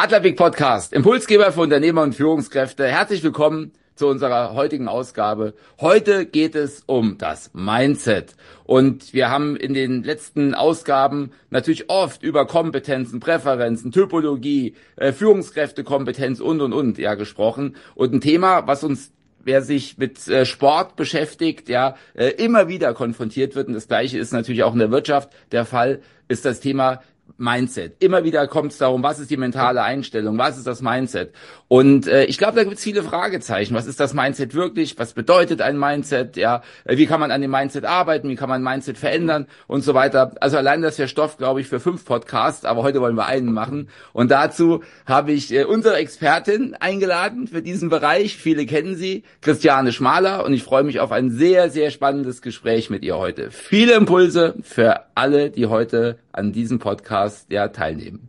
Adlerblick Podcast, Impulsgeber für Unternehmer und Führungskräfte. Herzlich willkommen zu unserer heutigen Ausgabe. Heute geht es um das Mindset. Und wir haben in den letzten Ausgaben natürlich oft über Kompetenzen, Präferenzen, Typologie, Führungskräftekompetenz und gesprochen. Und ein Thema, was uns, wer sich mit Sport beschäftigt, immer wieder konfrontiert wird. Und das Gleiche ist natürlich auch in der Wirtschaft der Fall, ist das Thema Mindset. Immer wieder kommt es darum, was ist die mentale Einstellung, was ist das Mindset? Und ich glaube, da gibt es viele Fragezeichen. Was ist das Mindset wirklich? Was bedeutet ein Mindset? Wie kann man an dem Mindset arbeiten? Wie kann man ein Mindset verändern und so weiter? Also allein das ist ja Stoff, glaube ich, für 5 Podcasts, aber heute wollen wir einen machen. Und dazu habe ich unsere Expertin eingeladen für diesen Bereich. Viele kennen sie, Christiane Schmaler. Und ich freue mich auf ein sehr, sehr spannendes Gespräch mit ihr heute. Viele Impulse für alle, die heute an diesem Podcast teilnehmen.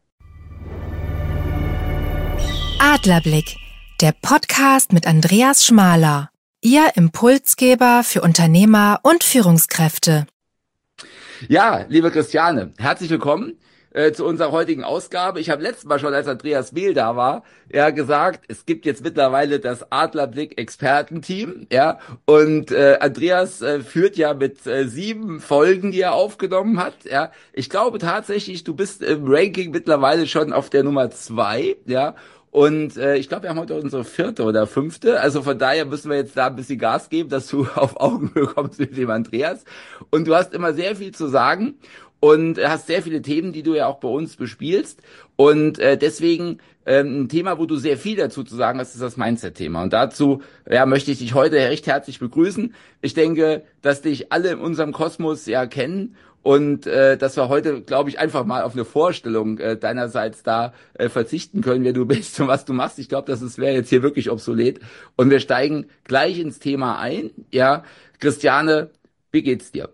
Adlerblick, der Podcast mit Andreas Schmaler, Ihr Impulsgeber für Unternehmer und Führungskräfte. Ja, liebe Christiane, herzlich willkommen zu unserer heutigen Ausgabe. Ich habe letztes Mal schon, als Andreas Mehl da war, gesagt, es gibt jetzt mittlerweile das Adlerblick Expertenteam, und Andreas führt ja mit 7 Folgen, die er aufgenommen hat, Ich glaube tatsächlich, du bist im Ranking mittlerweile schon auf der Nummer 2, Und ich glaube, wir haben heute unsere 4. oder 5. Also von daher müssen wir jetzt da ein bisschen Gas geben, dass du auf Augenhöhe kommst mit dem Andreas. Und du hast immer sehr viel zu sagen und hast sehr viele Themen, die du ja auch bei uns bespielst. Und deswegen ein Thema, wo du sehr viel dazu zu sagen hast, ist das Mindset-Thema. Und dazu möchte ich dich heute recht herzlich begrüßen. Ich denke, dass dich alle in unserem Kosmos kennen. Und dass wir heute, glaube ich, einfach mal auf eine Vorstellung deinerseits da verzichten können, wer du bist und was du machst. Ich glaube, das wäre jetzt hier wirklich obsolet. Und wir steigen gleich ins Thema ein. Christiane, wie geht's dir?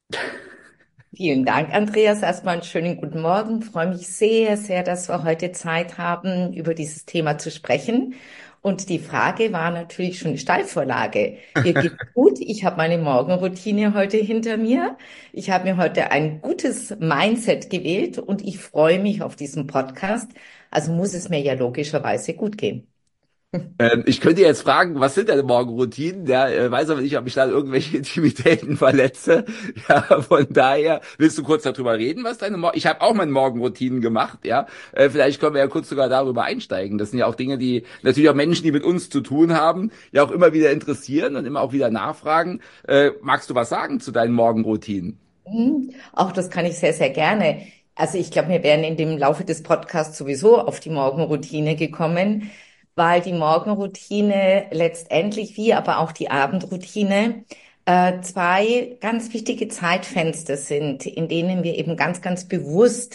Vielen Dank, Andreas. Erstmal einen schönen guten Morgen. Ich freue mich sehr, sehr, dass wir heute Zeit haben, über dieses Thema zu sprechen. Und die Frage war natürlich schon eine Steilvorlage. Mir geht's gut. Ich habe meine Morgenroutine heute hinter mir. Ich habe mir heute ein gutes Mindset gewählt und ich freue mich auf diesen Podcast. Also muss es mir ja logischerweise gut gehen. Ich könnte jetzt fragen, was sind deine Morgenroutinen? Weiß aber nicht, ob ich da irgendwelche Intimitäten verletze. Von daher, willst du kurz darüber reden, was ich habe auch meine Morgenroutinen gemacht, Vielleicht können wir ja kurz sogar darüber einsteigen. Das sind ja auch Dinge, die natürlich auch Menschen, die mit uns zu tun haben, ja auch immer wieder interessieren und immer auch wieder nachfragen. Magst du was sagen zu deinen Morgenroutinen? Auch das kann ich sehr, sehr gerne. Also ich glaube, wir wären in dem Laufe des Podcasts sowieso auf die Morgenroutine gekommen, weil die Morgenroutine letztendlich, wie aber auch die Abendroutine, 2 ganz wichtige Zeitfenster sind, in denen wir eben ganz, ganz bewusst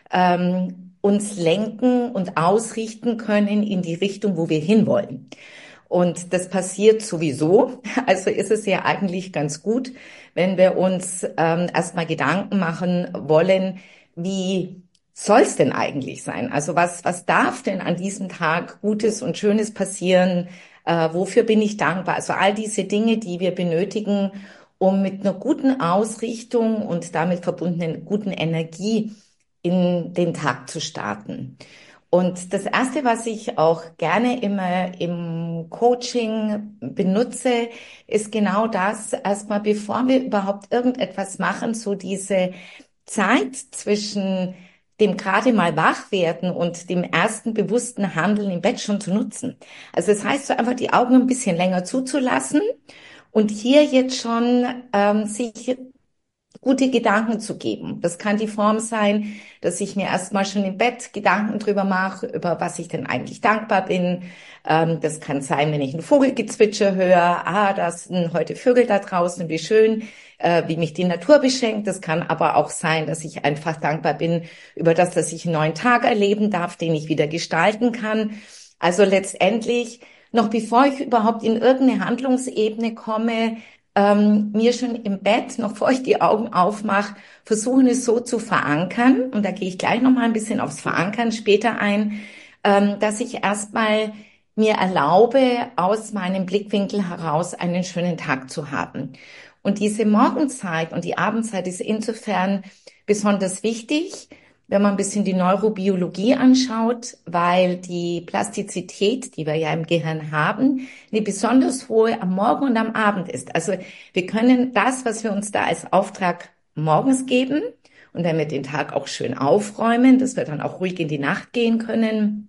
uns lenken und ausrichten können in die Richtung, wo wir hinwollen. Und das passiert sowieso. Also ist es ja eigentlich ganz gut, wenn wir uns erstmal Gedanken machen wollen, wie soll's denn eigentlich sein? Also was darf denn an diesem Tag Gutes und Schönes passieren? Wofür bin ich dankbar? Also all diese Dinge, die wir benötigen, um mit einer guten Ausrichtung und damit verbundenen guten Energie in den Tag zu starten. Und das Erste, was ich auch gerne immer im Coaching benutze, ist genau das, erstmal bevor wir überhaupt irgendetwas machen, so diese Zeit zwischen dem gerade mal wach werden und dem ersten bewussten Handeln im Bett schon zu nutzen. Also das heißt, so einfach die Augen ein bisschen länger zuzulassen und hier jetzt schon sich gute Gedanken zu geben. Das kann die Form sein, dass ich mir erstmal schon im Bett Gedanken drüber mache, über was ich denn eigentlich dankbar bin. Das kann sein, wenn ich ein Vogelgezwitscher höre, da sind heute Vögel da draußen, wie schön, wie mich die Natur beschenkt. Das kann aber auch sein, dass ich einfach dankbar bin über das, dass ich einen neuen Tag erleben darf, den ich wieder gestalten kann. Also letztendlich, noch bevor ich überhaupt in irgendeine Handlungsebene komme, mir schon im Bett, noch bevor ich die Augen aufmache, versuchen es so zu verankern, und da gehe ich gleich nochmal ein bisschen aufs Verankern später ein, dass ich erstmal mir erlaube, aus meinem Blickwinkel heraus einen schönen Tag zu haben. Und diese Morgenzeit und die Abendzeit ist insofern besonders wichtig, wenn man ein bisschen die Neurobiologie anschaut, weil die Plastizität, die wir ja im Gehirn haben, eine besonders hohe am Morgen und am Abend ist. Also wir können das, was wir uns da als Auftrag morgens geben, und wenn wir den Tag auch schön aufräumen, dass wir dann auch ruhig in die Nacht gehen können,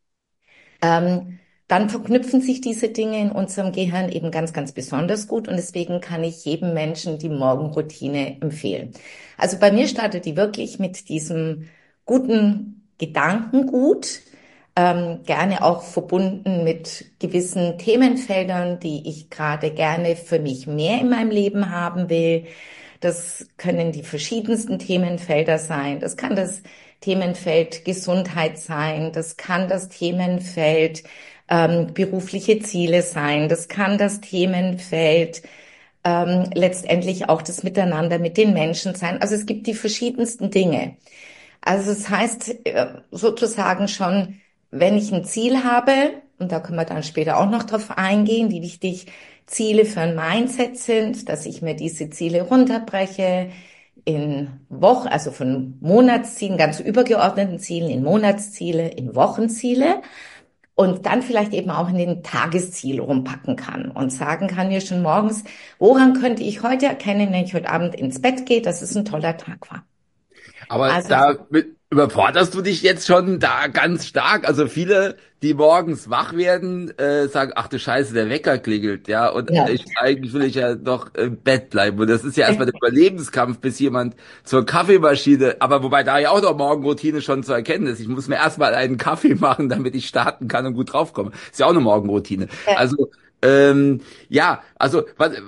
dann verknüpfen sich diese Dinge in unserem Gehirn eben ganz, ganz besonders gut. Und deswegen kann ich jedem Menschen die Morgenroutine empfehlen. Also bei mir startet die wirklich mit diesem guten Gedankengut, gerne auch verbunden mit gewissen Themenfeldern, die ich gerade gerne für mich mehr in meinem Leben haben will. Das können die verschiedensten Themenfelder sein. Das kann das Themenfeld Gesundheit sein. Das kann das Themenfeld berufliche Ziele sein. Das kann das Themenfeld letztendlich auch das Miteinander mit den Menschen sein. Also es gibt die verschiedensten Dinge. Also es heißt sozusagen schon, wenn ich ein Ziel habe, und da können wir dann später auch noch drauf eingehen, wie wichtig Ziele für ein Mindset sind, dass ich mir diese Ziele runterbreche in Wochen, also von Monatszielen, ganz übergeordneten Zielen, in Monatsziele, in Wochenziele und dann vielleicht eben auch in den Tagesziel rumpacken kann und sagen kann mir schon morgens, woran könnte ich heute erkennen, wenn ich heute Abend ins Bett gehe, dass es ein toller Tag war. Aber Also da überforderst du dich jetzt schon da ganz stark. Also viele, die morgens wach werden, sagen, ach du Scheiße, der Wecker klingelt, ja. Und ja. eigentlich will ich ja doch im Bett bleiben. Und das ist ja erstmal der Überlebenskampf, bis jemand zur Kaffeemaschine, aber wobei da ja auch noch Morgenroutine schon zu erkennen ist. Ich muss mir erstmal einen Kaffee machen, damit ich starten kann und gut draufkomme. Ist ja auch eine Morgenroutine. Also ja, also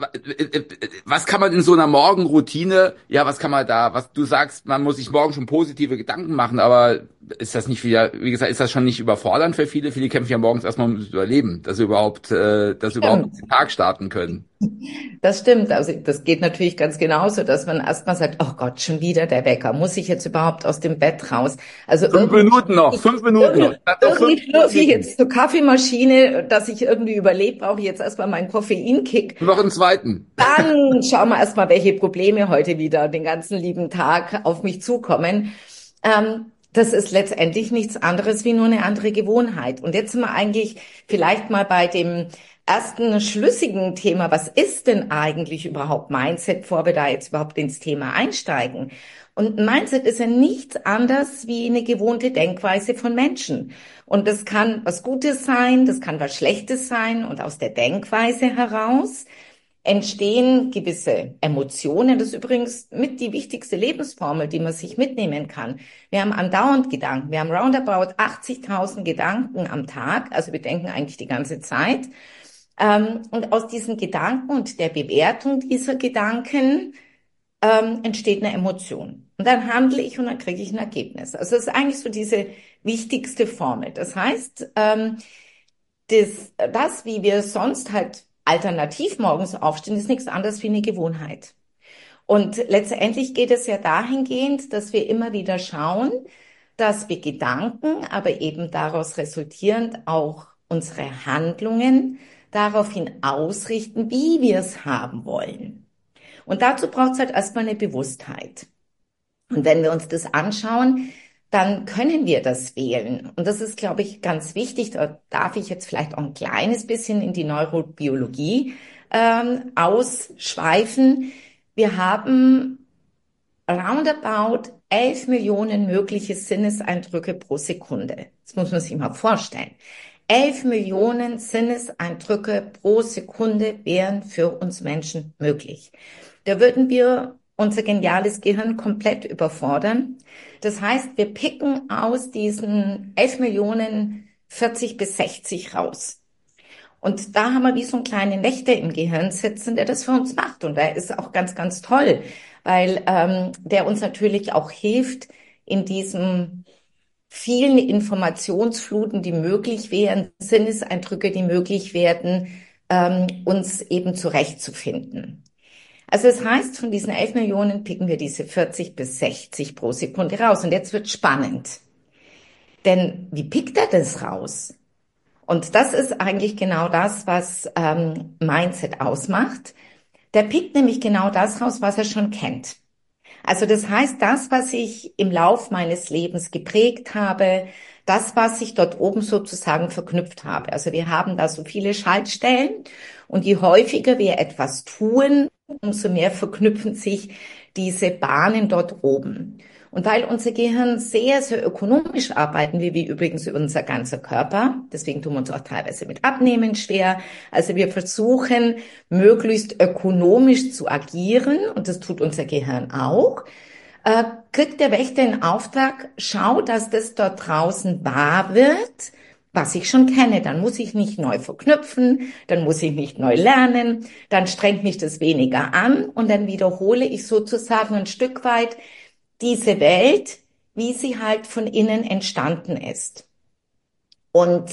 was kann man in so einer Morgenroutine, ja, was kann man da, was du sagst, man muss sich morgen schon positive Gedanken machen, aber ist das nicht wieder, wie gesagt, ist das schon nicht überfordernd für viele? Viele kämpfen ja morgens erstmal ums Überleben, dass sie überhaupt den Tag starten können. Das stimmt. Also das geht natürlich ganz genauso, dass man erstmal sagt, oh Gott, schon wieder der Wecker. Muss ich jetzt überhaupt aus dem Bett raus? Also 5 Minuten noch, 5 Minuten noch. Irgendwie schlürfe ich jetzt zur Kaffeemaschine, dass ich irgendwie überlebe, brauche ich jetzt erstmal meinen Koffeinkick. Noch einen zweiten. Dann schauen wir erstmal, welche Probleme heute wieder den ganzen lieben Tag auf mich zukommen. Das ist letztendlich nichts anderes wie nur eine andere Gewohnheit. Und jetzt sind wir eigentlich vielleicht mal bei dem ersten schlüssigen Thema. Was ist denn eigentlich überhaupt Mindset, bevor wir da jetzt überhaupt ins Thema einsteigen? Und Mindset ist ja nichts anderes wie eine gewohnte Denkweise von Menschen. Und das kann was Gutes sein, das kann was Schlechtes sein. Und aus der Denkweise heraus entstehen gewisse Emotionen. Das ist übrigens mit die wichtigste Lebensformel, die man sich mitnehmen kann. Wir haben andauernd Gedanken. Wir haben roundabout 80.000 Gedanken am Tag. Also wir denken eigentlich die ganze Zeit. Und aus diesen Gedanken und der Bewertung dieser Gedanken entsteht eine Emotion. Und dann handle ich und dann kriege ich ein Ergebnis. Also das ist eigentlich so diese wichtigste Formel. Das heißt, wie wir sonst halt alternativ morgens aufstehen, ist nichts anderes wie eine Gewohnheit. Und letztendlich geht es ja dahingehend, dass wir immer wieder schauen, dass wir Gedanken, aber eben daraus resultierend auch unsere Handlungen daraufhin ausrichten, wie wir es haben wollen. Und dazu braucht es halt erstmal eine Bewusstheit. Und wenn wir uns das anschauen, dann können wir das wählen. Und das ist, glaube ich, ganz wichtig. Da darf ich jetzt vielleicht auch ein kleines bisschen in die Neurobiologie ausschweifen. Wir haben roundabout 11 Millionen mögliche Sinneseindrücke pro Sekunde. Das muss man sich mal vorstellen. 11 Millionen Sinneseindrücke pro Sekunde wären für uns Menschen möglich. Da würden wir unser geniales Gehirn komplett überfordern. Das heißt, wir picken aus diesen 11 Millionen 40 bis 60 raus. Und da haben wir wie so einen kleinen Wächter im Gehirn sitzen, der das für uns macht. Und der ist auch ganz, ganz toll, weil der uns natürlich auch hilft, in diesem vielen Informationsfluten, die möglich wären, Sinneseindrücke, die möglich werden, uns eben zurechtzufinden. Also das heißt, von diesen 11 Millionen picken wir diese 40 bis 60 pro Sekunde raus. Und jetzt wird spannend. Denn wie pickt er das raus? Und das ist eigentlich genau das, was Mindset ausmacht. Der pickt nämlich genau das raus, was er schon kennt. Also das heißt, das, was ich im Lauf meines Lebens geprägt habe, das, was ich dort oben sozusagen verknüpft habe. Also wir haben da so viele Schaltstellen und je häufiger wir etwas tun, umso mehr verknüpfen sich diese Bahnen dort oben. Und weil unser Gehirn sehr, sehr ökonomisch arbeiten, wie übrigens unser ganzer Körper, deswegen tun wir uns auch teilweise mit Abnehmen schwer. Also wir versuchen, möglichst ökonomisch zu agieren und das tut unser Gehirn auch. Kriegt der Wächter den Auftrag, schau, dass das dort draußen wahr wird, was ich schon kenne. Dann muss ich nicht neu verknüpfen, dann muss ich nicht neu lernen, dann strengt mich das weniger an und dann wiederhole ich sozusagen ein Stück weit diese Welt, wie sie halt von innen entstanden ist. Und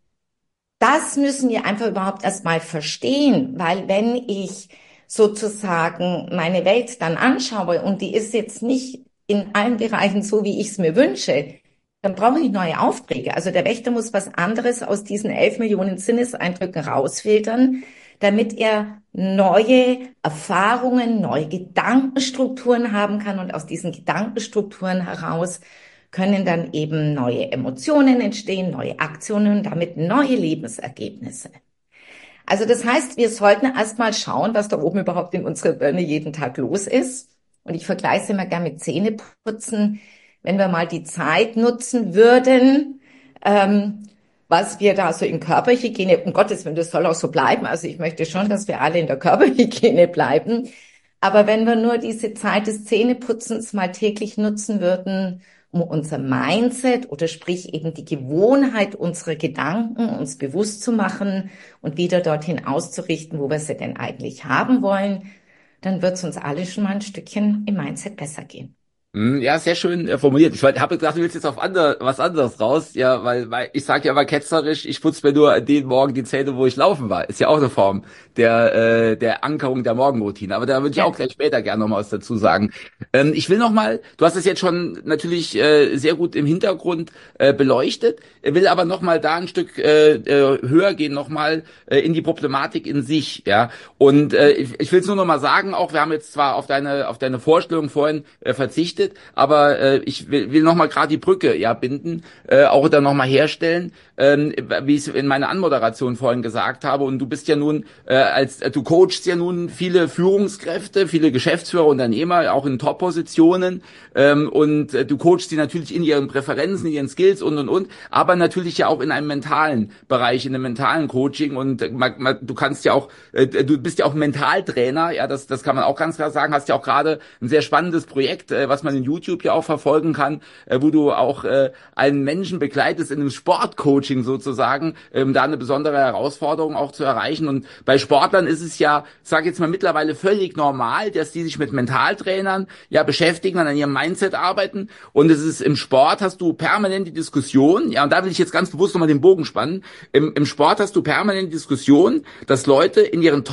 das müssen wir einfach überhaupt erstmal verstehen, weil wenn ich sozusagen meine Welt dann anschaue und die ist jetzt nicht in allen Bereichen so, wie ich es mir wünsche, dann brauche ich neue Aufträge. Also der Wächter muss was anderes aus diesen 11 Millionen Sinneseindrücken rausfiltern, damit er neue Erfahrungen, neue Gedankenstrukturen haben kann. Und aus diesen Gedankenstrukturen heraus können dann eben neue Emotionen entstehen, neue Aktionen und damit neue Lebensergebnisse. Also das heißt, wir sollten erstmal schauen, was da oben überhaupt in unserer Birne jeden Tag los ist. Und ich vergleiche es immer gerne mit Zähneputzen. Wenn wir mal die Zeit nutzen würden, was wir da so in Körperhygiene, um Gottes Willen, das soll auch so bleiben. Also ich möchte schon, dass wir alle in der Körperhygiene bleiben. Aber wenn wir nur diese Zeit des Zähneputzens mal täglich nutzen würden, um unser Mindset oder sprich eben die Gewohnheit unserer Gedanken uns bewusst zu machen und wieder dorthin auszurichten, wo wir sie denn eigentlich haben wollen, dann wird es uns alle schon mal ein Stückchen im Mindset besser gehen. Ja, sehr schön formuliert. Ich habe gedacht, du willst jetzt auf was anderes raus. Ja, weil ich sage ja immer ketzerisch, ich putze mir nur an den Morgen die Zähne, wo ich laufen war. Ist ja auch eine Form der Ankerung der Morgenroutine. Aber da würde ich auch gleich später gerne noch mal was dazu sagen. Ich will noch mal, du hast es jetzt schon natürlich sehr gut im Hintergrund beleuchtet, will aber noch mal da ein Stück höher gehen, noch mal in die Problematik in sich. Ja, und ich will es nur noch mal sagen, auch wir haben jetzt zwar auf deine Vorstellung vorhin verzichtet, aber ich will noch mal gerade die Brücke binden, auch dann noch mal herstellen, wie ich es in meiner Anmoderation vorhin gesagt habe. Und du bist ja nun du coachst ja nun viele Führungskräfte, viele Geschäftsführer, Unternehmer, auch in Top-Positionen, und du coachst die natürlich in ihren Präferenzen, in ihren Skills und, aber natürlich ja auch in einem mentalen Bereich, in einem mentalen Coaching. Und du kannst ja auch, du bist ja auch Mentaltrainer, ja, das kann man auch ganz klar sagen, hast ja auch gerade ein sehr spannendes Projekt, was man in YouTube ja auch verfolgen kann, wo du auch einen Menschen begleitest in einem Sportcoaching sozusagen, da eine besondere Herausforderung auch zu erreichen. Und bei Sportlern ist es ja, sag jetzt mal, mittlerweile völlig normal, dass die sich mit Mentaltrainern beschäftigen, an ihrem Mindset arbeiten. Und es ist im Sport hast du permanent die Diskussion, und da will ich jetzt ganz bewusst nochmal den Bogen spannen. Im Sport hast du permanent die Diskussion, dass Leute in ihren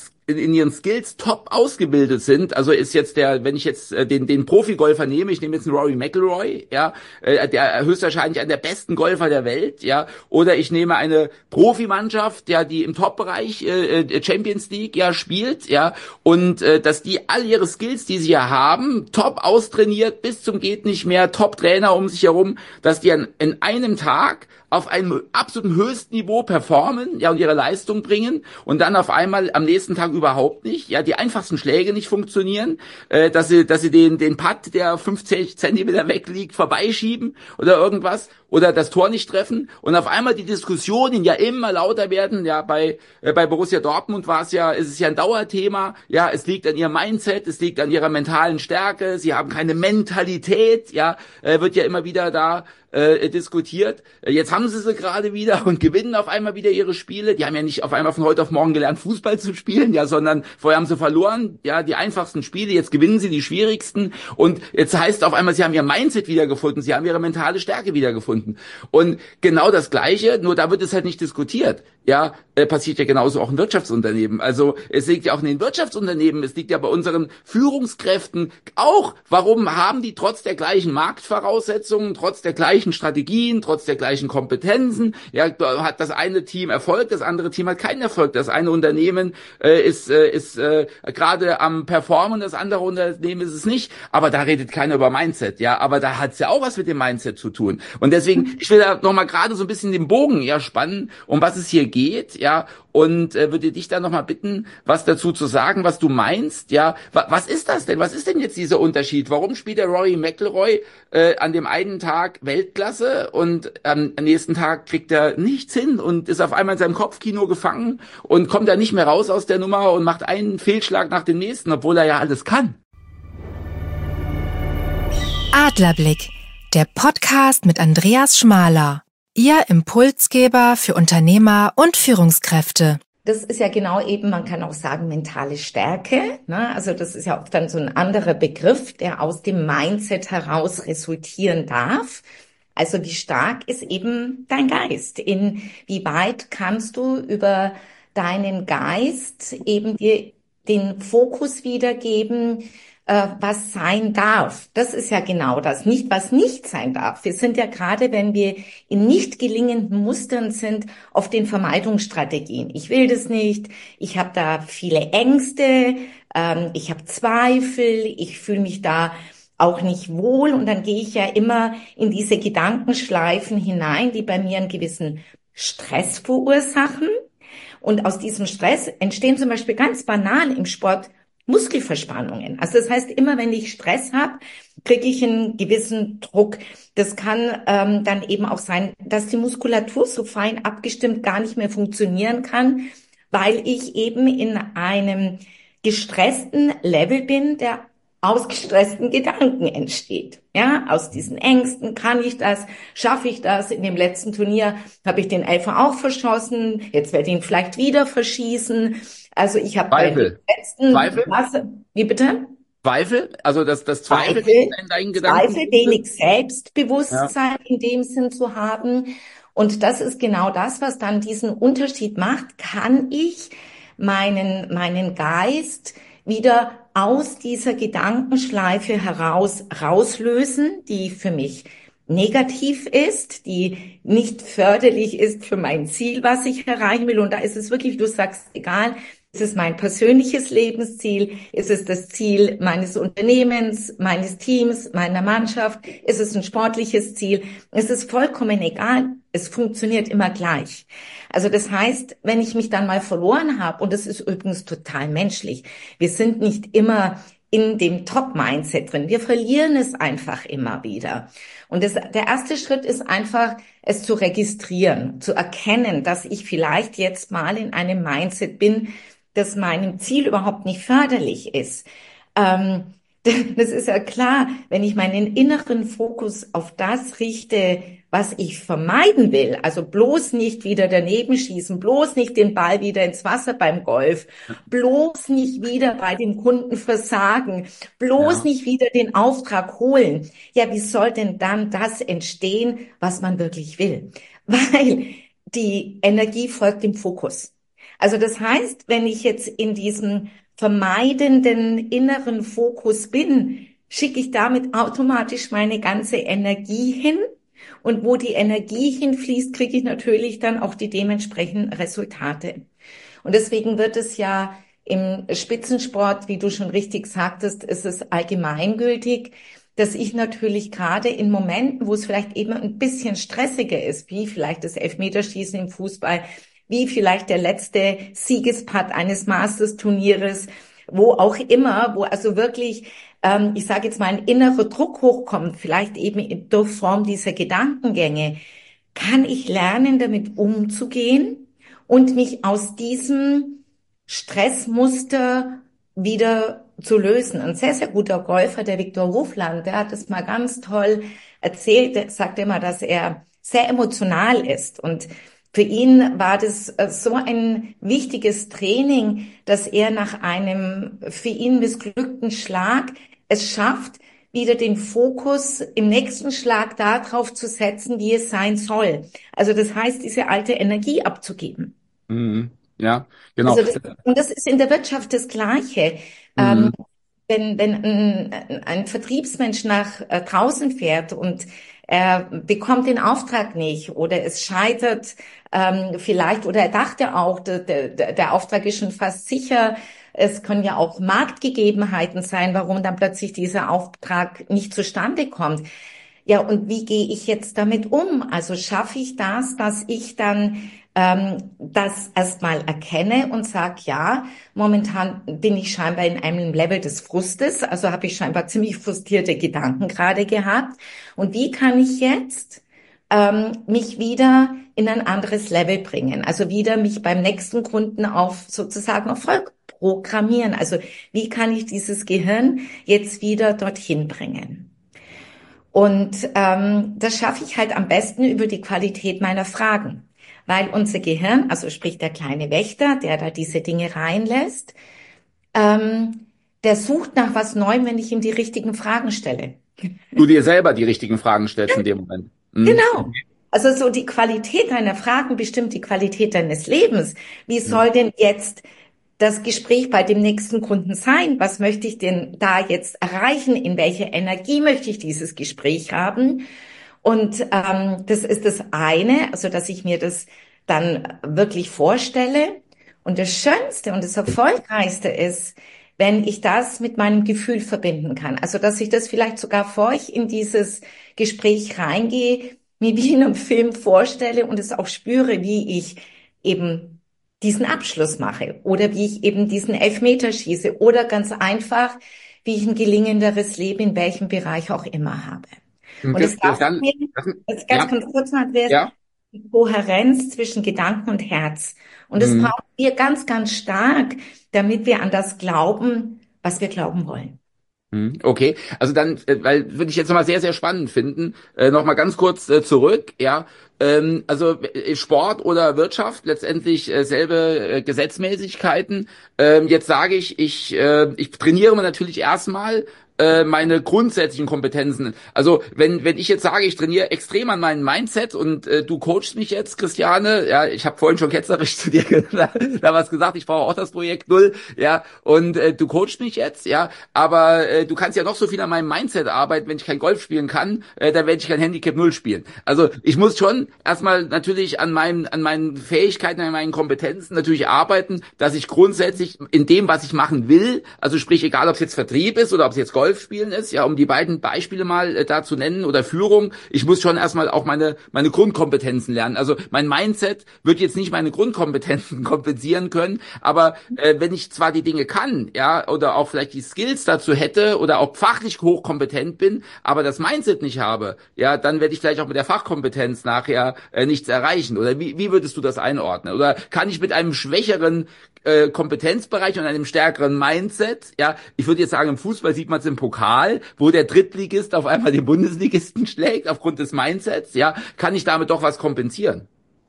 Skills top ausgebildet sind. Also ist jetzt wenn ich jetzt den Profi-Golfer nehme, ich nehme jetzt einen Rory McIlroy, der höchstwahrscheinlich einer der besten Golfer der Welt, oder ich nehme eine Profimannschaft, die im Top-Bereich Champions League spielt, und dass die all ihre Skills, die sie haben, top austrainiert bis zum geht nicht mehr, Top-Trainer um sich herum, dass die in einem Tag auf einem absoluten höchsten Niveau performen, und ihre Leistung bringen und dann auf einmal am nächsten Tag überhaupt nicht, die einfachsten Schläge nicht funktionieren, dass sie den Putt, der 50 Zentimeter weg liegt, vorbeischieben oder irgendwas oder das Tor nicht treffen und auf einmal die Diskussionen immer lauter werden, bei Borussia Dortmund ist es ja ein Dauerthema, es liegt an ihrem Mindset, es liegt an ihrer mentalen Stärke, sie haben keine Mentalität, wird ja immer wieder da diskutiert. Jetzt haben sie gerade wieder und gewinnen auf einmal wieder ihre Spiele. Die haben ja nicht auf einmal von heute auf morgen gelernt, Fußball zu spielen, sondern vorher haben sie verloren, die einfachsten Spiele, jetzt gewinnen sie die schwierigsten und jetzt heißt auf einmal, sie haben ihr Mindset wiedergefunden, sie haben ihre mentale Stärke wiedergefunden. Und genau das Gleiche, nur da wird es halt nicht diskutiert. Passiert ja genauso auch in Wirtschaftsunternehmen. Also es liegt ja auch in den Wirtschaftsunternehmen, es liegt ja bei unseren Führungskräften auch, warum haben die trotz der gleichen Marktvoraussetzungen, trotz der gleichen Strategien, trotz der gleichen Kompetenzen. Ja, da hat das eine Team Erfolg, das andere Team hat keinen Erfolg. Das eine Unternehmen ist gerade am Performen, das andere Unternehmen ist es nicht. Aber da redet keiner über Mindset. Ja, aber da hat es ja auch was mit dem Mindset zu tun. Und deswegen, ich will da nochmal gerade so ein bisschen den Bogen ja spannen, um was es hier geht. Ja, und würde dich dann nochmal bitten, was dazu zu sagen, was du meinst. Ja, was ist das denn? Was ist denn jetzt dieser Unterschied? Warum spielt der Rory McIlroy an dem einen Tag Weltklasse und am nächsten Tag kriegt er nichts hin und ist auf einmal in seinem Kopfkino gefangen und kommt da nicht mehr raus aus der Nummer und macht einen Fehlschlag nach dem nächsten, obwohl er ja alles kann? Adlerblick, der Podcast mit Andreas Schmaler. Ihr Impulsgeber für Unternehmer und Führungskräfte. Das ist ja genau eben, man kann auch sagen, mentale Stärke, ne? Also das ist ja auch dann so ein anderer Begriff, der aus dem Mindset heraus resultieren darf. Also wie stark ist eben dein Geist? Inwieweit kannst du über deinen Geist eben dir den Fokus wiedergeben, was sein darf? Das ist ja genau das, nicht was nicht sein darf. Wir sind ja gerade, wenn wir in nicht gelingenden Mustern sind, auf den Vermeidungsstrategien. Ich will das nicht, ich habe da viele Ängste, ich habe Zweifel, ich fühle mich da auch nicht wohl und dann gehe ich ja immer in diese Gedankenschleifen hinein, die bei mir einen gewissen Stress verursachen. Und aus diesem Stress entstehen zum Beispiel ganz banal im Sport Muskelverspannungen. Also das heißt, immer wenn ich Stress habe, kriege ich einen gewissen Druck. Das kann dann eben auch sein, dass die Muskulatur so fein abgestimmt gar nicht mehr funktionieren kann, weil ich eben in einem gestressten Level bin, der aus gestressten Gedanken entsteht. Ja, aus diesen Ängsten, kann ich das, schaffe ich das? In dem letzten Turnier habe ich den Elfer auch verschossen, jetzt werde ich ihn vielleicht wieder verschießen. Also ich habe bei den letzten wie bitte? Zweifel? Also das Zweifel in deinen Gedanken? Zweifel, wenig Selbstbewusstsein in dem Sinn zu haben. Und das ist genau das, was dann diesen Unterschied macht. Kann ich meinen Geist wieder aus dieser Gedankenschleife rauslösen, die für mich negativ ist, die nicht förderlich ist für mein Ziel, was ich erreichen will. Und da ist es wirklich, wie du sagst, egal, ist es mein persönliches Lebensziel? Ist es das Ziel meines Unternehmens, meines Teams, meiner Mannschaft? Ist es ein sportliches Ziel? Es ist vollkommen egal. Es funktioniert immer gleich. Also das heißt, wenn ich mich dann mal verloren habe, und das ist übrigens total menschlich, wir sind nicht immer in dem Top-Mindset drin. Wir verlieren es einfach immer wieder. Und der erste Schritt ist einfach, es zu registrieren, zu erkennen, dass ich vielleicht jetzt mal in einem Mindset bin, das meinem Ziel überhaupt nicht förderlich ist. Das ist ja klar, wenn ich meinen inneren Fokus auf das richte, was ich vermeiden will, also bloß nicht wieder daneben schießen, bloß nicht den Ball wieder ins Wasser beim Golf, bloß nicht wieder bei dem Kunden versagen, bloß nicht wieder den Auftrag holen. Ja, wie soll denn dann das entstehen, was man wirklich will? Weil die Energie folgt dem Fokus. Also das heißt, wenn ich jetzt in diesem vermeidenden inneren Fokus bin, schicke ich damit automatisch meine ganze Energie hin. Und wo die Energie hinfließt, kriege ich natürlich dann auch die dementsprechenden Resultate. Und deswegen wird es ja im Spitzensport, wie du schon richtig sagtest, ist es allgemeingültig, dass ich natürlich gerade in Momenten, wo es vielleicht eben ein bisschen stressiger ist, wie vielleicht das Elfmeterschießen im Fußball, wie vielleicht der letzte Siegesputt eines Masters-Turnieres, wo auch immer, wo also wirklich, ich sage jetzt mal, ein innerer Druck hochkommt, vielleicht eben durch Form dieser Gedankengänge, kann ich lernen, damit umzugehen und mich aus diesem Stressmuster wieder zu lösen. Ein sehr, sehr guter Golfer, der Viktor Hovland, der hat es mal ganz toll erzählt, der sagt immer, dass er sehr emotional ist und für ihn war das so ein wichtiges Training, dass er nach einem für ihn missglückten Schlag es schafft, wieder den Fokus im nächsten Schlag darauf zu setzen, wie es sein soll. Also das heißt, diese alte Energie abzugeben. Mhm. Ja, genau. Also und das ist in der Wirtschaft das Gleiche. Wenn ein Vertriebsmensch nach draußen fährt und er bekommt den Auftrag nicht oder es scheitert vielleicht, oder er dachte auch, der Auftrag ist schon fast sicher. Es können ja auch Marktgegebenheiten sein, warum dann plötzlich dieser Auftrag nicht zustande kommt. Ja, und wie gehe ich jetzt damit um? Also schaffe ich das, dass ich dann das erstmal erkenne und sage, ja, momentan bin ich scheinbar in einem Level des Frustes, also habe ich scheinbar ziemlich frustrierte Gedanken gerade gehabt. Und wie kann ich jetzt mich wieder in ein anderes Level bringen? Also wieder mich beim nächsten Kunden auf sozusagen Erfolg programmieren. Also wie kann ich dieses Gehirn jetzt wieder dorthin bringen? Und das schaffe ich halt am besten über die Qualität meiner Fragen. Weil unser Gehirn, also sprich der kleine Wächter, der da diese Dinge reinlässt, der sucht nach was Neuem, wenn ich ihm die richtigen Fragen stelle. Du dir selber die richtigen Fragen stellst in dem Moment. Mhm. Genau. Also so die Qualität deiner Fragen bestimmt die Qualität deines Lebens. Wie soll denn jetzt das Gespräch bei dem nächsten Kunden sein? Was möchte ich denn da jetzt erreichen? In welcher Energie möchte ich dieses Gespräch haben? Und das ist das eine, also dass ich mir das dann wirklich vorstelle. Und das Schönste und das Erfolgreichste ist, wenn ich das mit meinem Gefühl verbinden kann. Also dass ich das vielleicht sogar vor ich in dieses Gespräch reingehe, mir wie in einem Film vorstelle und es auch spüre, wie ich eben diesen Abschluss mache oder wie ich eben diesen Elfmeter schieße oder ganz einfach, wie ich ein gelingenderes Leben in welchem Bereich auch immer habe. Und es darf mir, jetzt ganz kurz mal, die Kohärenz zwischen Gedanken und Herz. Und das brauchen wir ganz, ganz stark, damit wir an das glauben, was wir glauben wollen. Okay, also dann, weil würde ich jetzt nochmal sehr, sehr spannend finden, nochmal ganz kurz zurück, ja, also Sport oder Wirtschaft, letztendlich selbe Gesetzmäßigkeiten. Jetzt sage ich trainiere mir natürlich erstmal meine grundsätzlichen Kompetenzen. Also wenn ich jetzt sage, ich trainiere extrem an meinem Mindset und du coachst mich jetzt, Christiane, ja, ich habe vorhin schon ketzerisch zu dir da was gesagt, ich brauche auch das Projekt Null, ja, und du coachst mich jetzt, ja, aber du kannst ja noch so viel an meinem Mindset arbeiten, wenn ich kein Golf spielen kann, dann werde ich kein Handicap Null spielen. Also ich muss schon erstmal natürlich an meinen Fähigkeiten, an meinen Kompetenzen natürlich arbeiten, dass ich grundsätzlich in dem, was ich machen will, also sprich, egal ob es jetzt Vertrieb ist oder ob es jetzt Golf spielen ist, ja, um die beiden Beispiele mal da zu nennen oder Führung, ich muss schon erstmal auch meine Grundkompetenzen lernen. Also mein Mindset wird jetzt nicht meine Grundkompetenzen kompensieren können, aber wenn ich zwar die Dinge kann, ja, oder auch vielleicht die Skills dazu hätte oder auch fachlich hochkompetent bin, aber das Mindset nicht habe, ja, dann werde ich vielleicht auch mit der Fachkompetenz nachher nichts erreichen. Oder wie würdest du das einordnen? Oder kann ich mit einem schwächeren Kompetenzbereich und einem stärkeren Mindset, ja, ich würde jetzt sagen, im Fußball sieht man es im Pokal, wo der Drittligist auf einmal den Bundesligisten schlägt, aufgrund des Mindsets, ja, kann ich damit doch was kompensieren.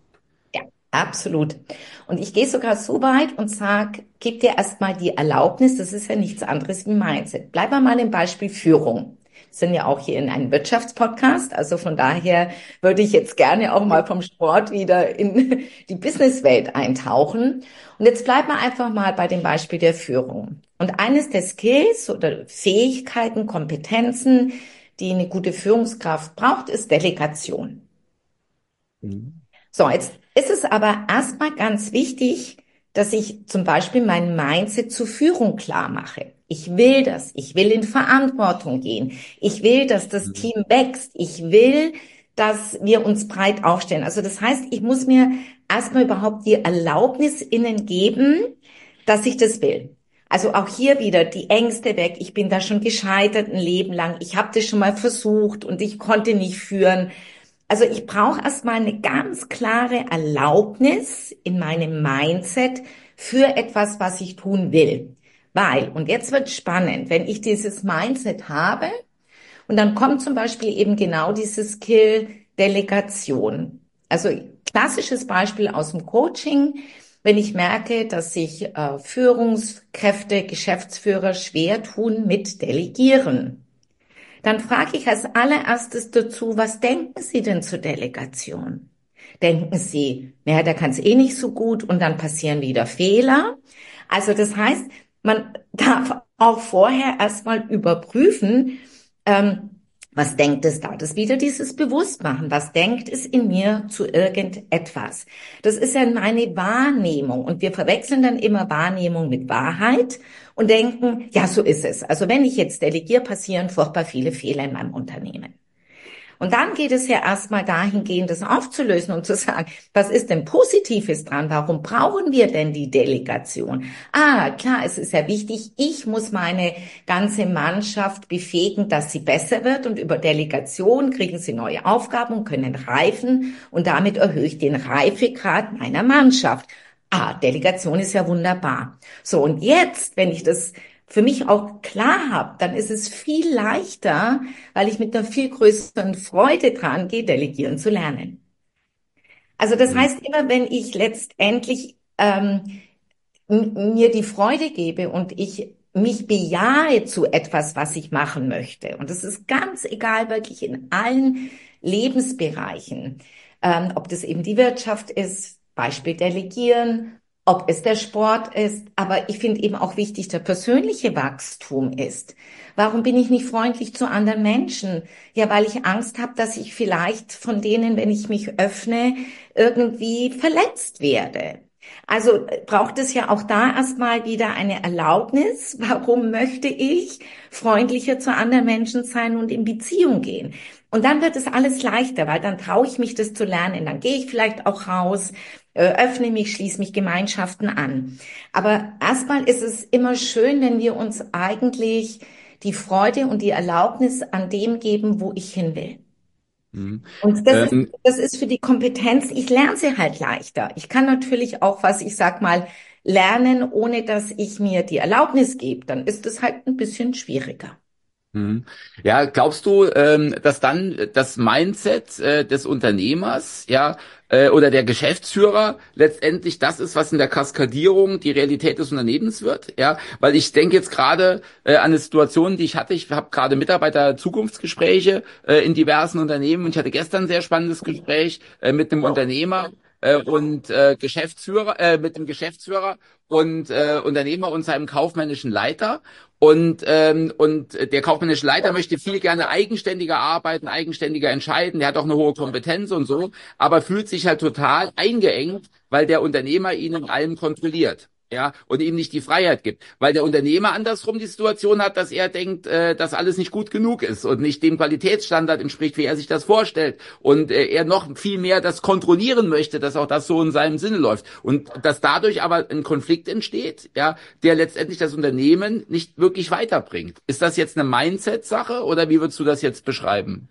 Ja, absolut. Und ich gehe sogar so weit und sage, gib dir erstmal die Erlaubnis, das ist ja nichts anderes wie Mindset. Bleiben wir mal im Beispiel Führung. Wir sind ja auch hier in einem Wirtschaftspodcast, also von daher würde ich jetzt gerne auch mal vom Sport wieder in die Businesswelt eintauchen. Und jetzt bleiben wir einfach mal bei dem Beispiel der Führung. Und eines der Skills oder Fähigkeiten, Kompetenzen, die eine gute Führungskraft braucht, ist Delegation. So, jetzt ist es aber erstmal ganz wichtig, dass ich zum Beispiel mein Mindset zur Führung klar mache. Ich will das. Ich will in Verantwortung gehen. Ich will, dass das Team wächst. Ich will, dass wir uns breit aufstellen. Also das heißt, ich muss mir erstmal überhaupt die Erlaubnis innen geben, dass ich das will. Also auch hier wieder die Ängste weg. Ich bin da schon gescheitert ein Leben lang. Ich habe das schon mal versucht und ich konnte nicht führen. Also ich brauche erstmal eine ganz klare Erlaubnis in meinem Mindset für etwas, was ich tun will. Weil, und jetzt wird spannend, wenn ich dieses Mindset habe und dann kommt zum Beispiel eben genau dieses Skill Delegation. Also klassisches Beispiel aus dem Coaching, wenn ich merke, dass sich Führungskräfte, Geschäftsführer schwer tun mit Delegieren. Dann frage ich als allererstes dazu, was denken Sie denn zur Delegation? Denken Sie, naja, der kann es eh nicht so gut und dann passieren wieder Fehler? Also das heißt, man darf auch vorher erstmal überprüfen, Was denkt es da? Das ist wieder dieses Bewusstmachen. Was denkt es in mir zu irgendetwas? Das ist ja meine Wahrnehmung. Und wir verwechseln dann immer Wahrnehmung mit Wahrheit und denken, ja, so ist es. Also wenn ich jetzt delegiere, passieren furchtbar viele Fehler in meinem Unternehmen. Und dann geht es ja erstmal dahingehend, das aufzulösen und zu sagen, was ist denn Positives dran? Warum brauchen wir denn die Delegation? Klar, es ist ja wichtig, ich muss meine ganze Mannschaft befähigen, dass sie besser wird, und über Delegation kriegen sie neue Aufgaben und können reifen, und damit erhöhe ich den Reifegrad meiner Mannschaft. Delegation ist ja wunderbar. So, und jetzt, wenn ich das für mich auch klar habe, dann ist es viel leichter, weil ich mit einer viel größeren Freude dran gehe, delegieren zu lernen. Also das heißt, immer wenn ich letztendlich mir die Freude gebe und ich mich bejahe zu etwas, was ich machen möchte, und das ist ganz egal, wirklich in allen Lebensbereichen, ob das eben die Wirtschaft ist, Beispiel Delegieren, ob es der Sport ist, aber ich finde eben auch wichtig, der persönliche Wachstum ist. Warum bin ich nicht freundlich zu anderen Menschen? Ja, weil ich Angst habe, dass ich vielleicht von denen, wenn ich mich öffne, irgendwie verletzt werde. Also braucht es ja auch da erstmal wieder eine Erlaubnis. Warum möchte ich freundlicher zu anderen Menschen sein und in Beziehung gehen? Und dann wird es alles leichter, weil dann traue ich mich, das zu lernen. Dann gehe ich vielleicht auch raus, öffne mich, schließe mich Gemeinschaften an. Aber erstmal ist es immer schön, wenn wir uns eigentlich die Freude und die Erlaubnis an dem geben, wo ich hin will. Mhm. Und das ist für die Kompetenz, ich lerne sie halt leichter. Ich kann natürlich auch, ich sag mal, lernen, ohne dass ich mir die Erlaubnis gebe. Dann ist es halt ein bisschen schwieriger. Mhm. Ja, glaubst du, dass dann das Mindset des Unternehmers, ja, oder der Geschäftsführer letztendlich das ist, was in der Kaskadierung die Realität des Unternehmens wird? Ja, weil ich denke jetzt gerade an eine Situation, die ich hatte. Ich habe gerade Mitarbeiter-Zukunftsgespräche in diversen Unternehmen, und ich hatte gestern ein sehr spannendes Gespräch mit einem Unternehmer und Geschäftsführer, mit dem Geschäftsführer und Unternehmer und seinem kaufmännischen Leiter. Und der kaufmännische Leiter möchte viel gerne eigenständiger arbeiten, eigenständiger entscheiden. Der hat auch eine hohe Kompetenz und so, aber fühlt sich halt total eingeengt, weil der Unternehmer ihn in allem kontrolliert. Ja, und ihm nicht die Freiheit gibt. Weil der Unternehmer andersrum die Situation hat, dass er denkt, dass alles nicht gut genug ist und nicht dem Qualitätsstandard entspricht, wie er sich das vorstellt. Und er noch viel mehr das kontrollieren möchte, dass auch das so in seinem Sinne läuft. Und dass dadurch aber ein Konflikt entsteht, ja, der letztendlich das Unternehmen nicht wirklich weiterbringt. Ist das jetzt eine Mindset-Sache oder wie würdest du das jetzt beschreiben?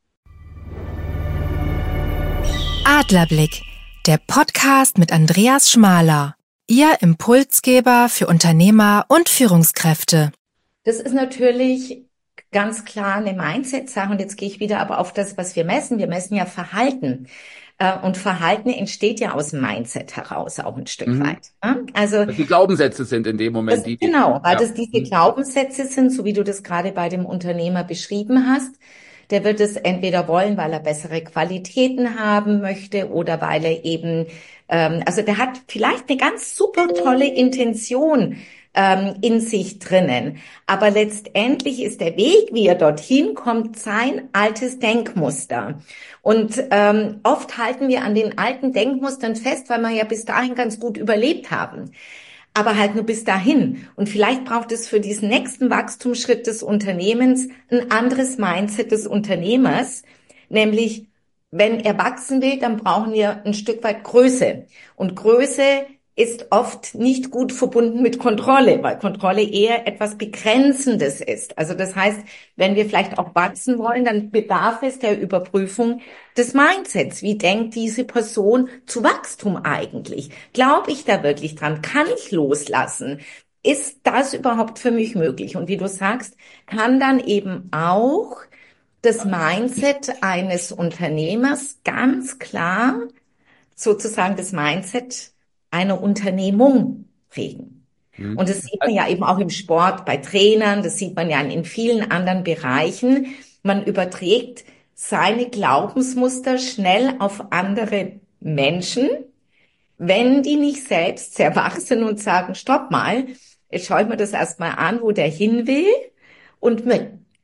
Adlerblick, der Podcast mit Andreas Schmaler. Ihr Impulsgeber für Unternehmer und Führungskräfte. Das ist natürlich ganz klar eine Mindset-Sache. Und jetzt gehe ich wieder aber auf das, was wir messen. Wir messen ja Verhalten. Und Verhalten entsteht ja aus dem Mindset heraus auch ein Stück weit. Also dass die Glaubenssätze sind in dem Moment. Genau, weil ja. das diese Glaubenssätze sind, so wie du das gerade bei dem Unternehmer beschrieben hast. Der wird es entweder wollen, weil er bessere Qualitäten haben möchte, oder weil er eben, also der hat vielleicht eine ganz super tolle Intention in sich drinnen. Aber letztendlich ist der Weg, wie er dorthin kommt, sein altes Denkmuster. Und oft halten wir an den alten Denkmustern fest, weil wir ja bis dahin ganz gut überlebt haben. Aber halt nur bis dahin. Und vielleicht braucht es für diesen nächsten Wachstumsschritt des Unternehmens ein anderes Mindset des Unternehmers. Nämlich, wenn er wachsen will, dann brauchen wir ein Stück weit Größe. Und Größe ist oft nicht gut verbunden mit Kontrolle, weil Kontrolle eher etwas Begrenzendes ist. Also das heißt, wenn wir vielleicht auch wachsen wollen, dann bedarf es der Überprüfung des Mindsets. Wie denkt diese Person zu Wachstum eigentlich? Glaube ich da wirklich dran? Kann ich loslassen? Ist das überhaupt für mich möglich? Und wie du sagst, kann dann eben auch das Mindset eines Unternehmers ganz klar sozusagen das Mindset einer Unternehmung prägen. Und das sieht man ja eben auch im Sport bei Trainern, das sieht man ja in vielen anderen Bereichen. Man überträgt seine Glaubensmuster schnell auf andere Menschen, wenn die nicht selbst sehr wach sind und sagen, stopp mal, jetzt schau ich mir das erstmal an, wo der hin will, und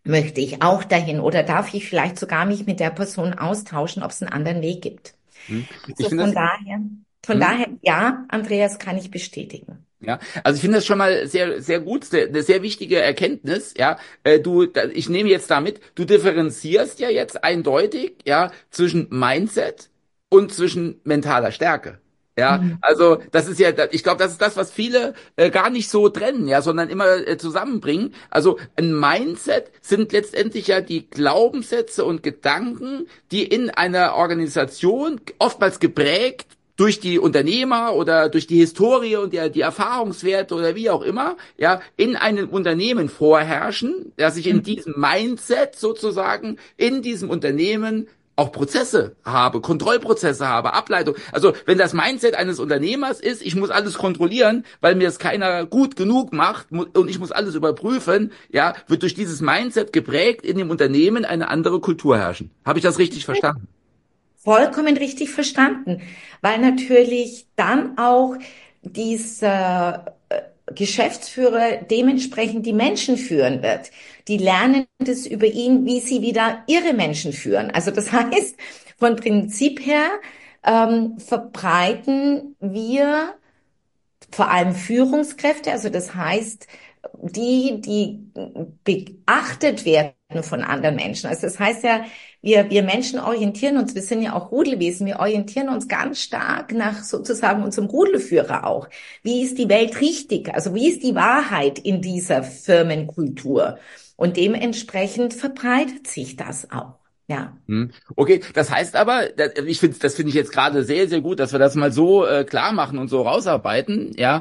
Möchte ich auch dahin oder darf ich vielleicht sogar mich mit der Person austauschen, ob es einen anderen Weg gibt? Hm. Ich So finde das, von hm? daher, ja, Andreas, kann ich bestätigen. Ja, also ich finde das schon mal sehr, sehr gut, eine sehr wichtige Erkenntnis. Ja, ich nehme jetzt damit, du differenzierst ja jetzt eindeutig, ja, zwischen Mindset und zwischen mentaler Stärke. Ja, Mhm. also das ist ja, ich glaube, das ist das, was viele gar nicht so trennen, ja, sondern immer zusammenbringen. Also ein Mindset sind letztendlich ja die Glaubenssätze und Gedanken, die in einer Organisation oftmals geprägt durch die Unternehmer oder durch die Historie und die Erfahrungswerte oder wie auch immer, ja, in einem Unternehmen vorherrschen, dass ich in diesem Mindset sozusagen in diesem Unternehmen auch Prozesse habe, Kontrollprozesse habe, Ableitung. Also wenn das Mindset eines Unternehmers ist, ich muss alles kontrollieren, weil mir es keiner gut genug macht und ich muss alles überprüfen, ja, wird durch dieses Mindset geprägt in dem Unternehmen eine andere Kultur herrschen. Habe ich das richtig verstanden? Vollkommen richtig verstanden, weil natürlich dann auch dieser Geschäftsführer dementsprechend die Menschen führen wird. Die lernen das über ihn, wie sie wieder ihre Menschen führen. Also das heißt, von Prinzip her verbreiten wir vor allem Führungskräfte, also das heißt, die beachtet werden von anderen Menschen. Also das heißt ja, wir Menschen orientieren uns, wir sind ja auch Rudelwesen, wir orientieren uns ganz stark nach sozusagen unserem Rudelführer auch. Wie ist die Welt richtig? Also wie ist die Wahrheit in dieser Firmenkultur? Und dementsprechend verbreitet sich das auch. Ja. Hm. Okay, das heißt aber, das finde ich jetzt gerade sehr, sehr gut, dass wir das mal so klar machen und so rausarbeiten, ja,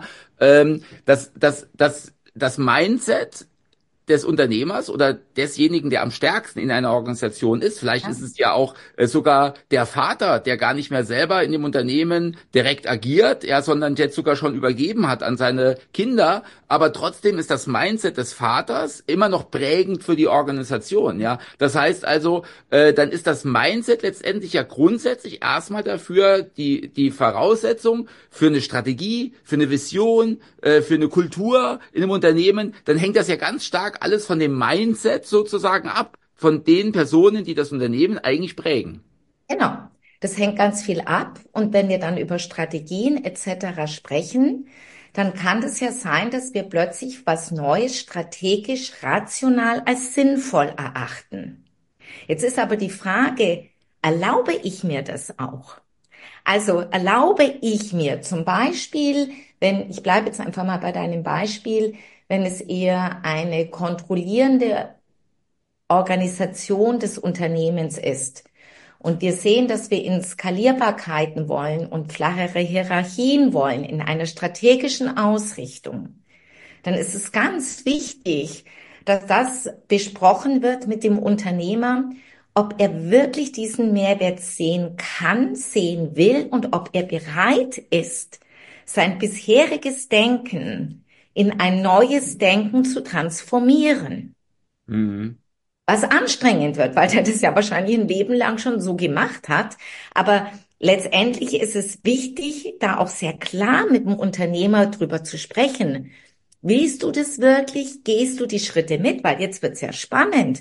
das Mindset des Unternehmers oder desjenigen, der am stärksten in einer Organisation ist. Vielleicht ist es ja auch sogar der Vater, der gar nicht mehr selber in dem Unternehmen direkt agiert, ja, sondern jetzt sogar schon übergeben hat an seine Kinder. Aber trotzdem ist das Mindset des Vaters immer noch prägend für die Organisation, ja. Das heißt also, dann ist das Mindset letztendlich ja grundsätzlich erstmal dafür die Voraussetzung für eine Strategie, für eine Vision, für eine Kultur in einem Unternehmen. Dann hängt das ja ganz stark alles von dem Mindset sozusagen ab, von den Personen, die das Unternehmen eigentlich prägen. Genau. Das hängt ganz viel ab. Und wenn wir dann über Strategien etc. sprechen, dann kann es ja sein, dass wir plötzlich was Neues strategisch, rational als sinnvoll erachten. Jetzt ist aber die Frage, erlaube ich mir das auch? Also erlaube ich mir zum Beispiel, wenn, ich bleibe jetzt einfach mal bei deinem Beispiel, wenn es eher eine kontrollierende Organisation des Unternehmens ist und wir sehen, dass wir in Skalierbarkeiten wollen und flachere Hierarchien wollen in einer strategischen Ausrichtung, dann ist es ganz wichtig, dass das besprochen wird mit dem Unternehmer, ob er wirklich diesen Mehrwert sehen kann, sehen will und ob er bereit ist, sein bisheriges Denken in ein neues Denken zu transformieren. Mhm. Was anstrengend wird, weil er das ja wahrscheinlich ein Leben lang schon so gemacht hat. Aber letztendlich ist es wichtig, da auch sehr klar mit dem Unternehmer drüber zu sprechen. Willst du das wirklich? Gehst du die Schritte mit? Weil jetzt wird's ja spannend.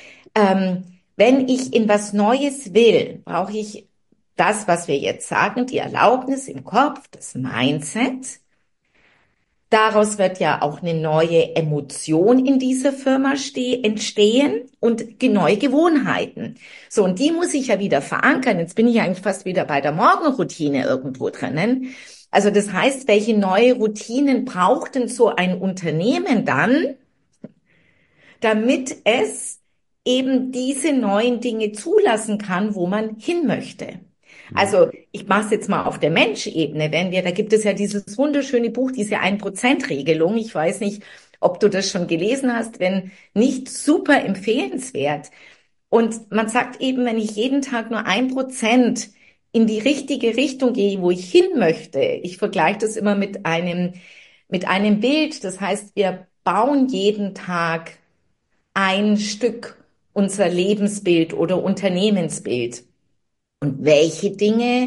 Wenn ich in was Neues will, brauche ich das, was wir jetzt sagen, die Erlaubnis im Kopf, das Mindset. Daraus wird ja auch eine neue Emotion in dieser Firma entstehen und neue Gewohnheiten. So, und die muss ich ja wieder verankern. Jetzt bin ich eigentlich fast wieder bei der Morgenroutine irgendwo drinnen. Also das heißt, welche neue Routinen braucht denn so ein Unternehmen dann, damit es eben diese neuen Dinge zulassen kann, wo man hin möchte? Mhm. Also ich mache es jetzt mal auf der Menschebene, da gibt es ja dieses wunderschöne Buch, diese 1%-Regelung. Ich weiß nicht, ob du das schon gelesen hast, wenn nicht, super empfehlenswert. Und man sagt eben, wenn ich jeden Tag nur 1% in die richtige Richtung gehe, wo ich hin möchte, ich vergleiche das immer mit einem Bild. Das heißt, wir bauen jeden Tag ein Stück unser Lebensbild oder Unternehmensbild. Und welche Dinge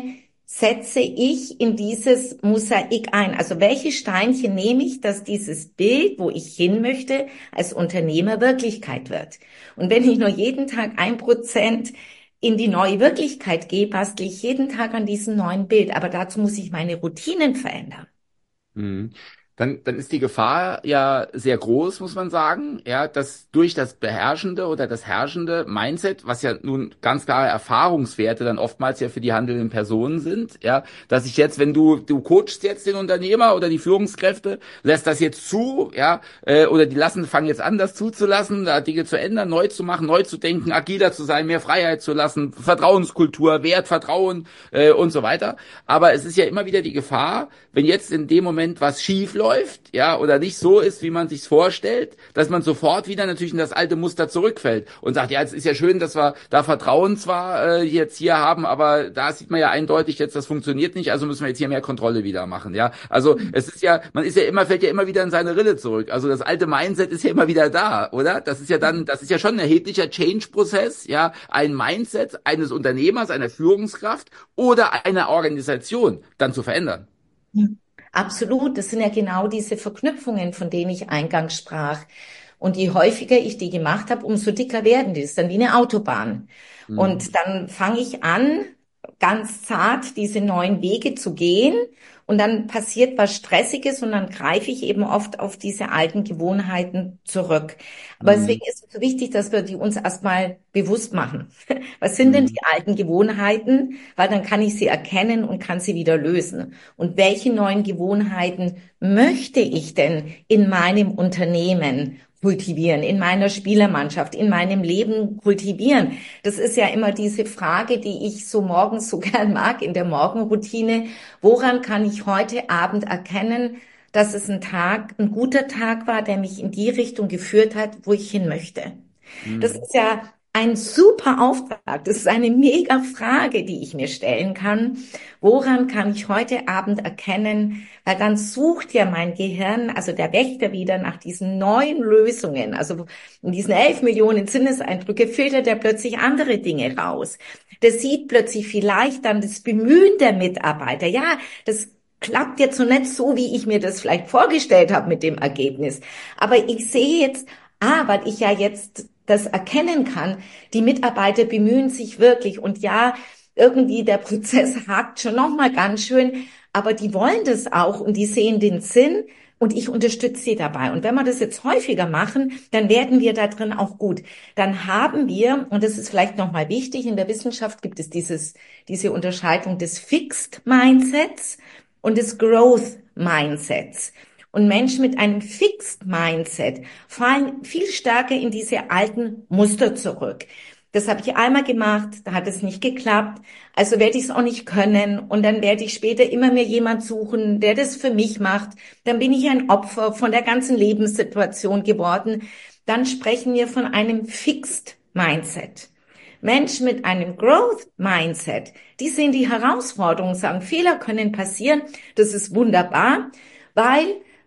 setze ich in dieses Mosaik ein? Also welche Steinchen nehme ich, dass dieses Bild, wo ich hin möchte, als Unternehmer Wirklichkeit wird? Und wenn ich nur jeden Tag 1% in die neue Wirklichkeit gehe, bastle ich jeden Tag an diesem neuen Bild. Aber dazu muss ich meine Routinen verändern. Mhm. Dann ist die Gefahr ja sehr groß, muss man sagen, ja, dass durch das beherrschende oder das herrschende Mindset, was ja nun ganz klare Erfahrungswerte dann oftmals ja für die handelnden Personen sind, ja, dass ich jetzt, wenn du coachst jetzt den Unternehmer oder die Führungskräfte, lässt das jetzt zu, ja, oder fangen jetzt an, das zuzulassen, da Dinge zu ändern, neu zu machen, neu zu denken, agiler zu sein, mehr Freiheit zu lassen, Vertrauenskultur, Wert, Vertrauen und so weiter. Aber es ist ja immer wieder die Gefahr, wenn jetzt in dem Moment was schief läuft, ja, oder nicht so ist, wie man sich's vorstellt, dass man sofort wieder natürlich in das alte Muster zurückfällt und sagt, ja, es ist ja schön, dass wir da Vertrauen zwar jetzt hier haben, aber da sieht man ja eindeutig jetzt, das funktioniert nicht, also müssen wir jetzt hier mehr Kontrolle wieder machen, ja. Also es ist ja, fällt ja immer wieder in seine Rille zurück. Also das alte Mindset ist ja immer wieder da, oder? Das ist ja schon ein erheblicher Change-Prozess, ja, ein Mindset eines Unternehmers, einer Führungskraft oder einer Organisation dann zu verändern. Ja. Absolut, das sind ja genau diese Verknüpfungen, von denen ich eingangs sprach. Und je häufiger ich die gemacht habe, umso dicker werden die. Das ist dann wie eine Autobahn. Mhm. Und dann fange ich an, ganz zart diese neuen Wege zu gehen. Und dann passiert was Stressiges und dann greife ich eben oft auf diese alten Gewohnheiten zurück. Aber Mhm. deswegen ist es so wichtig, dass wir die uns erstmal bewusst machen. Was sind denn Mhm. die alten Gewohnheiten? Weil dann kann ich sie erkennen und kann sie wieder lösen. Und welche neuen Gewohnheiten möchte ich denn in meinem Unternehmen kultivieren, in meiner Spielermannschaft, in meinem Leben kultivieren? Das ist ja immer diese Frage, die ich so morgens so gern mag in der Morgenroutine. Woran kann ich heute Abend erkennen, dass es ein guter Tag war, der mich in die Richtung geführt hat, wo ich hin möchte? Das Mhm. ist ja ein super Auftrag. Das ist eine mega Frage, die ich mir stellen kann. Woran kann ich heute Abend erkennen? Weil dann sucht ja mein Gehirn, also der Wächter wieder nach diesen neuen Lösungen. Also in diesen 11 Millionen Sinneseindrücke filtert er plötzlich andere Dinge raus. Der sieht plötzlich vielleicht dann das Bemühen der Mitarbeiter. Ja, das klappt jetzt so nicht so, wie ich mir das vielleicht vorgestellt habe mit dem Ergebnis. Aber ich sehe jetzt, weil ich ja jetzt das erkennen kann, die Mitarbeiter bemühen sich wirklich und ja, irgendwie der Prozess hakt schon noch mal ganz schön, aber die wollen das auch und die sehen den Sinn und ich unterstütze sie dabei. Und wenn wir das jetzt häufiger machen, dann werden wir da drin auch gut. Dann haben wir, und das ist vielleicht noch mal wichtig, in der Wissenschaft gibt es diese Unterscheidung des Fixed Mindsets und des Growth Mindsets. Und Menschen mit einem Fixed Mindset fallen viel stärker in diese alten Muster zurück. Das habe ich einmal gemacht, da hat es nicht geklappt, also werde ich es auch nicht können und dann werde ich später immer mehr jemand suchen, der das für mich macht. Dann bin ich ein Opfer von der ganzen Lebenssituation geworden. Dann sprechen wir von einem Fixed Mindset. Menschen mit einem Growth Mindset, die sehen die Herausforderungen, sagen, Fehler können passieren, das ist wunderbar, weil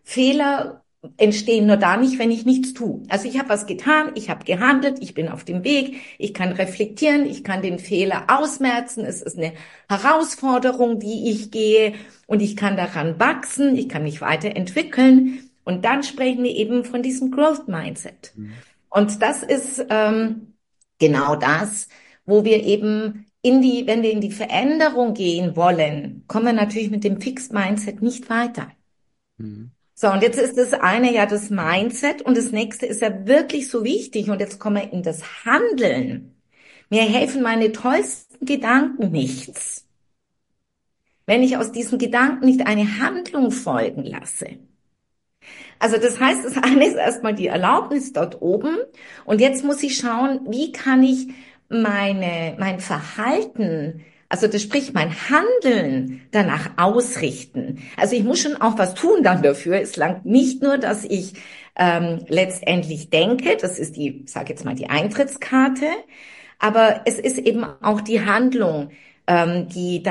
Fehler entstehen nur da nicht, wenn ich nichts tue. Also ich habe was getan, ich habe gehandelt, ich bin auf dem Weg, ich kann reflektieren, ich kann den Fehler ausmerzen, es ist eine Herausforderung, die ich gehe und ich kann daran wachsen, ich kann mich weiterentwickeln und dann sprechen wir eben von diesem Growth Mindset. Mhm. Und das ist genau das, wo wir eben wenn wir in die Veränderung gehen wollen, kommen wir natürlich mit dem Fixed Mindset nicht weiter. Mhm. So, und jetzt ist das eine ja das Mindset und das nächste ist ja wirklich so wichtig und jetzt kommen wir in das Handeln. Mir helfen meine tollsten Gedanken nichts, wenn ich aus diesen Gedanken nicht eine Handlung folgen lasse. Also das heißt, das eine ist erstmal die Erlaubnis dort oben und jetzt muss ich schauen, wie kann ich mein Verhalten, also das spricht mein Handeln danach ausrichten. Also ich muss schon auch was tun dann dafür. Es langt nicht nur, dass ich letztendlich denke, das ist die, sage jetzt mal die Eintrittskarte, aber es ist eben auch die Handlung, die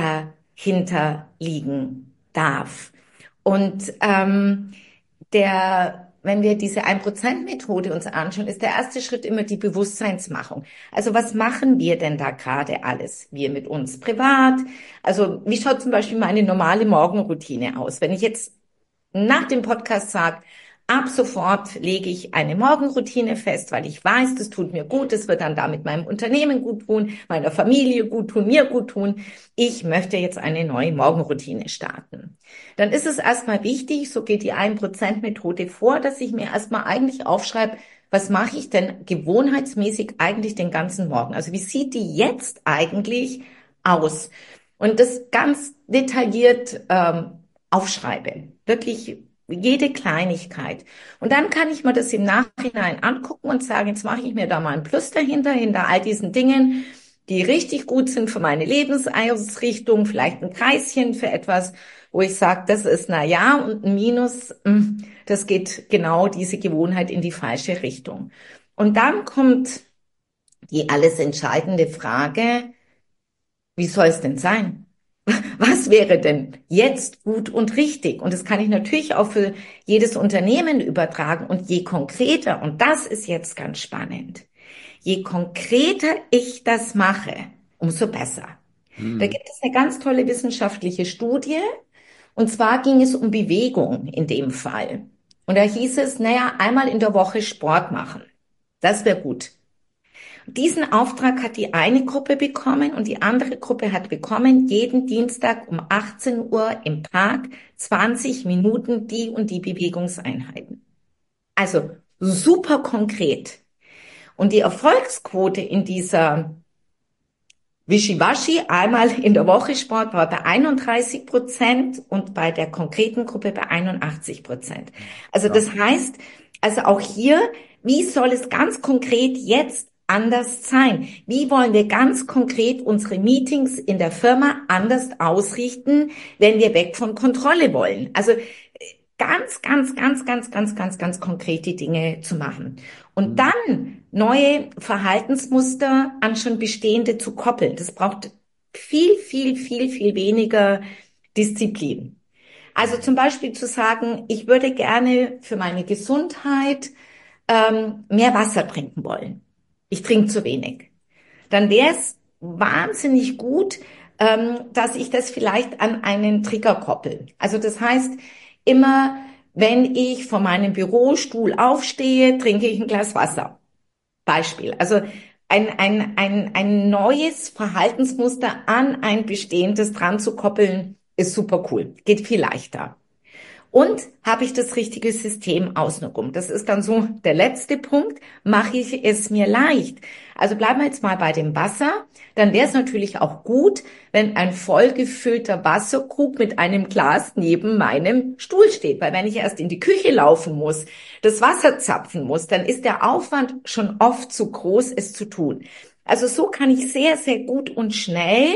dahinter liegen darf. Und wenn wir diese 1%-Methode uns anschauen, ist der erste Schritt immer die Bewusstseinsmachung. Also was machen wir denn da gerade alles? Wir mit uns privat. Also wie schaut zum Beispiel meine normale Morgenroutine aus? Wenn ich jetzt nach dem Podcast sage, ab sofort lege ich eine Morgenroutine fest, weil ich weiß, das tut mir gut, das wird dann damit meinem Unternehmen gut tun, meiner Familie gut tun, mir gut tun. Ich möchte jetzt eine neue Morgenroutine starten. Dann ist es erstmal wichtig, so geht die 1%-Methode vor, dass ich mir erstmal eigentlich aufschreibe, was mache ich denn gewohnheitsmäßig eigentlich den ganzen Morgen? Also wie sieht die jetzt eigentlich aus? Und das ganz detailliert aufschreibe. Wirklich jede Kleinigkeit. Und dann kann ich mir das im Nachhinein angucken und sagen, jetzt mache ich mir da mal ein Plus dahinter, hinter all diesen Dingen, die richtig gut sind für meine Lebensausrichtung, vielleicht ein Kreischen für etwas, wo ich sage, das ist na ja, und ein Minus, das geht genau diese Gewohnheit in die falsche Richtung. Und dann kommt die alles entscheidende Frage, wie soll es denn sein? Was wäre denn jetzt gut und richtig? Und das kann ich natürlich auch für jedes Unternehmen übertragen. Und je konkreter, und das ist jetzt ganz spannend, je konkreter ich das mache, umso besser. Da gibt es eine ganz tolle wissenschaftliche Studie. Und zwar ging es um Bewegung in dem Fall. Und da hieß es, naja, einmal in der Woche Sport machen. Das wäre gut. Diesen Auftrag hat die eine Gruppe bekommen und die andere Gruppe hat bekommen, jeden Dienstag um 18 Uhr im Park 20 Minuten die und die Bewegungseinheiten. Also super konkret. Und die Erfolgsquote in dieser Wischiwaschi, einmal in der Woche Sport, war bei 31% und bei der konkreten Gruppe bei 81%. Also das heißt, also auch hier, wie soll es ganz konkret jetzt anders sein? Wie wollen wir ganz konkret unsere Meetings in der Firma anders ausrichten, wenn wir weg von Kontrolle wollen? Also ganz konkrete Dinge zu machen. Und dann neue Verhaltensmuster an schon bestehende zu koppeln. Das braucht viel weniger Disziplin. Also zum Beispiel zu sagen, ich würde gerne für meine Gesundheit mehr Wasser trinken wollen. Ich trinke zu wenig. Dann wäre es wahnsinnig gut, dass ich das vielleicht an einen Trigger koppel. Also das heißt, immer wenn ich von meinem Bürostuhl aufstehe, trinke ich ein Glas Wasser. Beispiel. Also ein neues Verhaltensmuster an ein bestehendes dran zu koppeln, ist super cool. Geht viel leichter. Und habe ich das richtige System außenrum? Das ist dann so der letzte Punkt. Mache ich es mir leicht? Also bleiben wir jetzt mal bei dem Wasser. Dann wäre es natürlich auch gut, wenn ein vollgefüllter Wasserkrug mit einem Glas neben meinem Stuhl steht. Weil wenn ich erst in die Küche laufen muss, das Wasser zapfen muss, dann ist der Aufwand schon oft zu groß, es zu tun. Also so kann ich sehr gut und schnell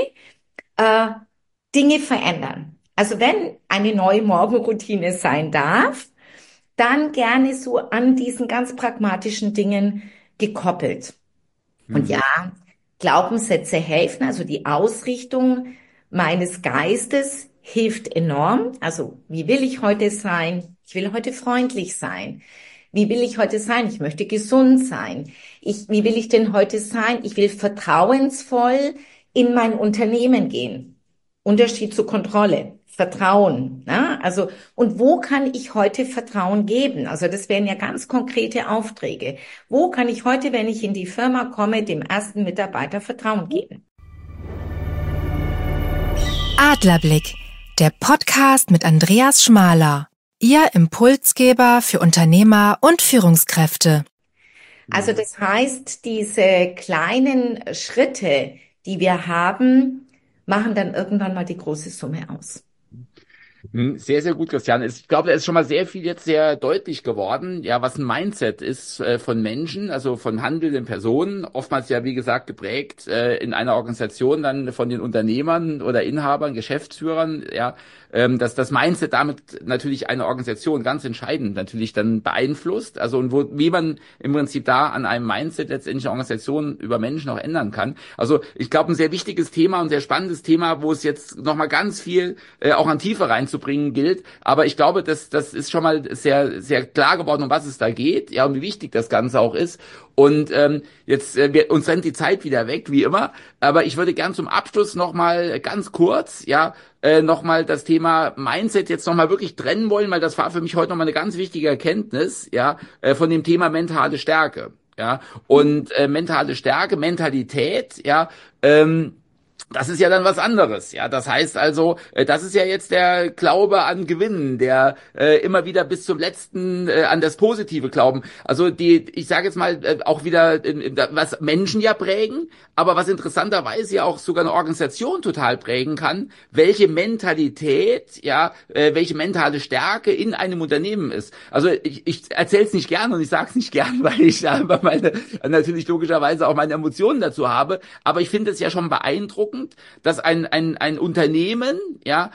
Dinge verändern. Also wenn eine neue Morgenroutine sein darf, dann gerne so an diesen ganz pragmatischen Dingen gekoppelt. Und ja, Glaubenssätze helfen, also die Ausrichtung meines Geistes hilft enorm. Also wie will ich heute sein? Ich will heute freundlich sein. Wie will ich heute sein? Ich möchte gesund sein. Wie will ich denn heute sein? Ich will vertrauensvoll in mein Unternehmen gehen. Unterschied zur Kontrolle. Vertrauen, ne? Also, und wo kann ich heute Vertrauen geben? Also, das wären ja ganz konkrete Aufträge. Wo kann ich heute, wenn ich in die Firma komme, dem ersten Mitarbeiter Vertrauen geben? Adlerblick, der Podcast mit Andreas Schmaler. Ihr Impulsgeber für Unternehmer und Führungskräfte. Also, das heißt, diese kleinen Schritte, die wir haben, machen dann irgendwann mal die große Summe aus. Sehr gut, Christian. Ich glaube, da ist schon mal sehr viel jetzt sehr deutlich geworden, ja, was ein Mindset ist von Menschen, also von handelnden Personen, oftmals ja, wie gesagt, geprägt in einer Organisation dann von den Unternehmern oder Inhabern, Geschäftsführern, ja, dass das Mindset damit natürlich eine Organisation ganz entscheidend natürlich dann beeinflusst, also und wie man im Prinzip da an einem Mindset letztendlich eine Organisation über Menschen auch ändern kann. Also ich glaube, ein sehr wichtiges Thema und sehr spannendes Thema, wo es jetzt nochmal ganz viel auch an Tiefe reinzugehen zu bringen gilt. Aber ich glaube, das ist schon mal sehr, sehr klar geworden, um was es da geht, ja, und wie wichtig das Ganze auch ist. Und jetzt uns rennt die Zeit wieder weg, wie immer. Aber ich würde gern zum Abschluss noch mal ganz kurz, ja, nochmal das Thema Mindset jetzt nochmal wirklich trennen wollen, weil das war für mich heute nochmal eine ganz wichtige Erkenntnis, ja, von dem Thema mentale Stärke, ja, und mentale Stärke, Mentalität, ja, das ist ja dann was anderes, ja. Das heißt also, das ist ja jetzt der Glaube an Gewinnen, der immer wieder bis zum letzten an das Positive glauben. Also ich sage jetzt mal auch wieder, was Menschen ja prägen, aber was interessanterweise ja auch sogar eine Organisation total prägen kann, welche Mentalität, ja, welche mentale Stärke in einem Unternehmen ist. Also ich erzähle es nicht gern und ich sage es nicht gern, weil ich da natürlich logischerweise auch meine Emotionen dazu habe. Aber ich finde es ja schon beeindruckend, dass ein Unternehmen, ja,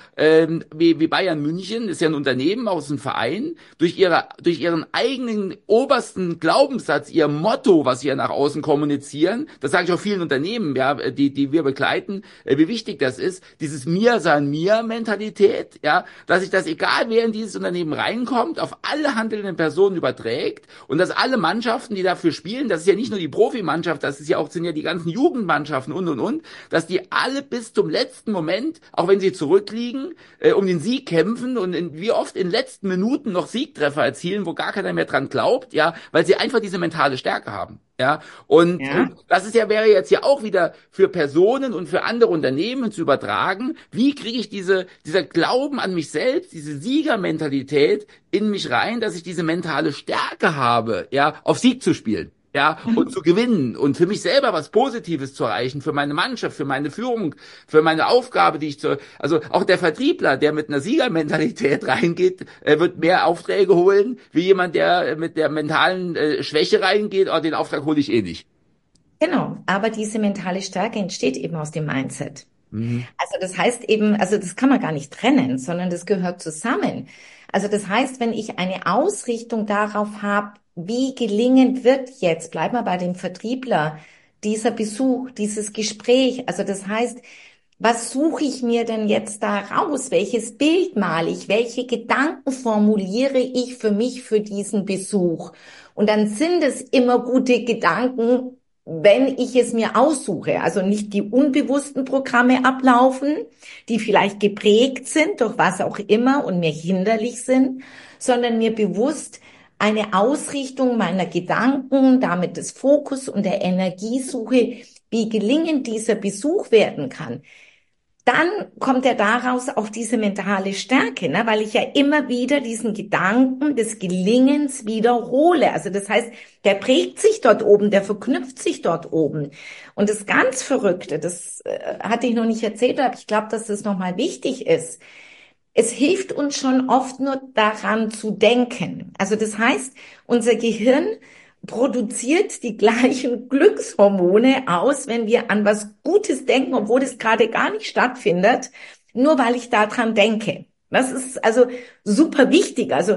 wie Bayern München, ist ja ein Unternehmen aus einem Verein, durch ihren eigenen obersten Glaubenssatz, ihr Motto, was sie ja nach außen kommunizieren, das sage ich auch vielen Unternehmen, ja, die wir begleiten, wie wichtig das ist, dieses Mir san mir Mentalität, ja, dass sich das, egal wer in dieses Unternehmen reinkommt, auf alle handelnden Personen überträgt und dass alle Mannschaften, die dafür spielen, das ist ja nicht nur die Profimannschaft, das ist ja auch, sind ja die ganzen Jugendmannschaften und, dass die alle bis zum letzten Moment, auch wenn sie zurückliegen, um den Sieg kämpfen und wie oft in letzten Minuten noch Siegtreffer erzielen, wo gar keiner mehr dran glaubt, ja, weil sie einfach diese mentale Stärke haben. Ja, und Ja. das ist ja, wäre jetzt ja auch wieder für Personen und für andere Unternehmen zu übertragen. Wie kriege ich dieser Glauben an mich selbst, diese Siegermentalität in mich rein, dass ich diese mentale Stärke habe, ja, auf Sieg zu spielen? Ja, und zu gewinnen und für mich selber was Positives zu erreichen, für meine Mannschaft, für meine Führung, für meine Aufgabe, also auch der Vertriebler, der mit einer Siegermentalität reingeht, wird mehr Aufträge holen, wie jemand, der mit der mentalen Schwäche reingeht, oh, den Auftrag hole ich eh nicht. Genau, aber diese mentale Stärke entsteht eben aus dem Mindset. Mhm. Also das heißt eben, also das kann man gar nicht trennen, sondern das gehört zusammen. Also das heißt, wenn ich eine Ausrichtung darauf habe, wie gelingend wird jetzt, bleiben wir bei dem Vertriebler, dieser Besuch, dieses Gespräch. Also das heißt, was suche ich mir denn jetzt da raus? Welches Bild male ich? Welche Gedanken formuliere ich für mich für diesen Besuch? Und dann sind es immer gute Gedanken, wenn ich es mir aussuche. Also nicht die unbewussten Programme ablaufen, die vielleicht geprägt sind durch was auch immer und mir hinderlich sind, sondern mir bewusst eine Ausrichtung meiner Gedanken, damit des Fokus und der Energiesuche, wie gelingend dieser Besuch werden kann. Dann kommt ja daraus auch diese mentale Stärke, ne? Weil ich ja immer wieder diesen Gedanken des Gelingens wiederhole. Also das heißt, der prägt sich dort oben, der verknüpft sich dort oben. Und das ganz Verrückte, das hatte ich noch nicht erzählt, aber ich glaube, dass das nochmal wichtig ist. Es hilft uns schon oft nur daran zu denken. Also das heißt, unser Gehirn produziert die gleichen Glückshormone aus, wenn wir an was Gutes denken, obwohl es gerade gar nicht stattfindet, nur weil ich daran denke. Das ist also super wichtig. Also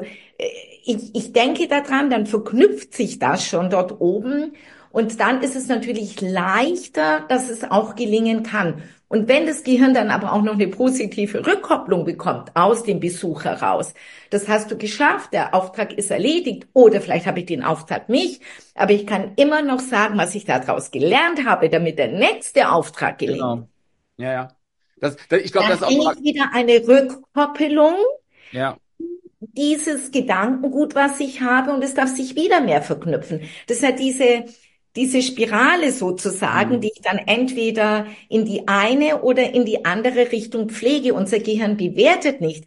ich denke daran, dann verknüpft sich das schon dort oben und dann ist es natürlich leichter, dass es auch gelingen kann. Und wenn das Gehirn dann aber auch noch eine positive Rückkopplung bekommt aus dem Besuch heraus, das hast du geschafft, der Auftrag ist erledigt oder vielleicht habe ich den Auftrag nicht, aber ich kann immer noch sagen, was ich daraus gelernt habe, damit der nächste Auftrag gelingt. Genau. Ja, ja. Ich glaube, Dann das ist kriege auch, ich wieder eine Rückkoppelung ja. dieses Gedankengut, was ich habe, und es darf sich wieder mehr verknüpfen. Das ist ja diese Spirale sozusagen, die ich dann entweder in die eine oder in die andere Richtung pflege. Unser Gehirn bewertet nicht.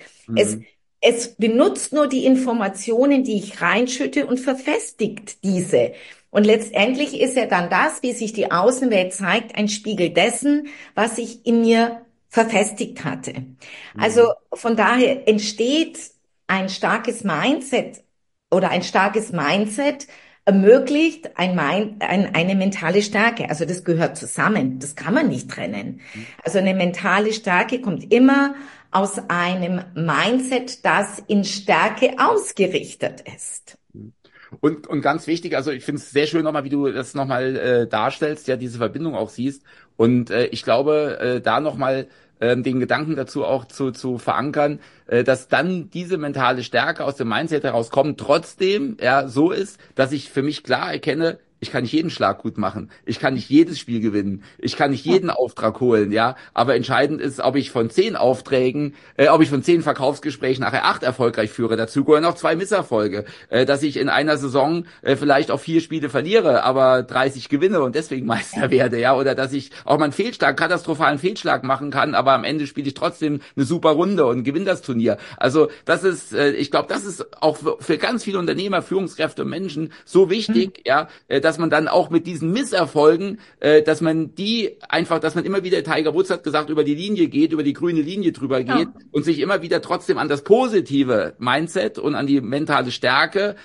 Es benutzt nur die Informationen, die ich reinschütte und verfestigt diese. Und letztendlich ist ja dann das, wie sich die Außenwelt zeigt, ein Spiegel dessen, was ich in mir verfestigt hatte. Also von daher entsteht ein starkes Mindset oder ein starkes Mindset ermöglicht eine mentale Stärke. Also das gehört zusammen. Das kann man nicht trennen. Also eine mentale Stärke kommt immer aus einem Mindset, das in Stärke ausgerichtet ist. Und ganz wichtig, also ich finde es sehr schön nochmal, wie du das nochmal darstellst, ja, diese Verbindung auch siehst. Und ich glaube, da nochmal den Gedanken dazu auch zu verankern, dass dann diese mentale Stärke aus dem Mindset herauskommt, trotzdem so ist, dass ich für mich klar erkenne, ich kann nicht jeden Schlag gut machen. Ich kann nicht jedes Spiel gewinnen. Ich kann nicht jeden Auftrag holen, ja. Aber entscheidend ist, ob ich von 10 Verkaufsgesprächen nachher 8 erfolgreich führe. Dazu gehören auch 2 Misserfolge. Dass ich in einer Saison vielleicht auch 4 Spiele verliere, aber 30 gewinne und deswegen Meister werde, ja. Oder dass ich auch mal einen katastrophalen Fehlschlag machen kann, aber am Ende spiele ich trotzdem eine super Runde und gewinne das Turnier. Also das ist, ich glaube, das ist auch für ganz viele Unternehmer, Führungskräfte und Menschen so wichtig, ja, dass man dann auch mit diesen Misserfolgen, dass man immer wieder, Tiger Woods hat gesagt, über die Linie geht, über die grüne Linie drüber geht und sich immer wieder trotzdem an das positive Mindset und an die mentale Stärke,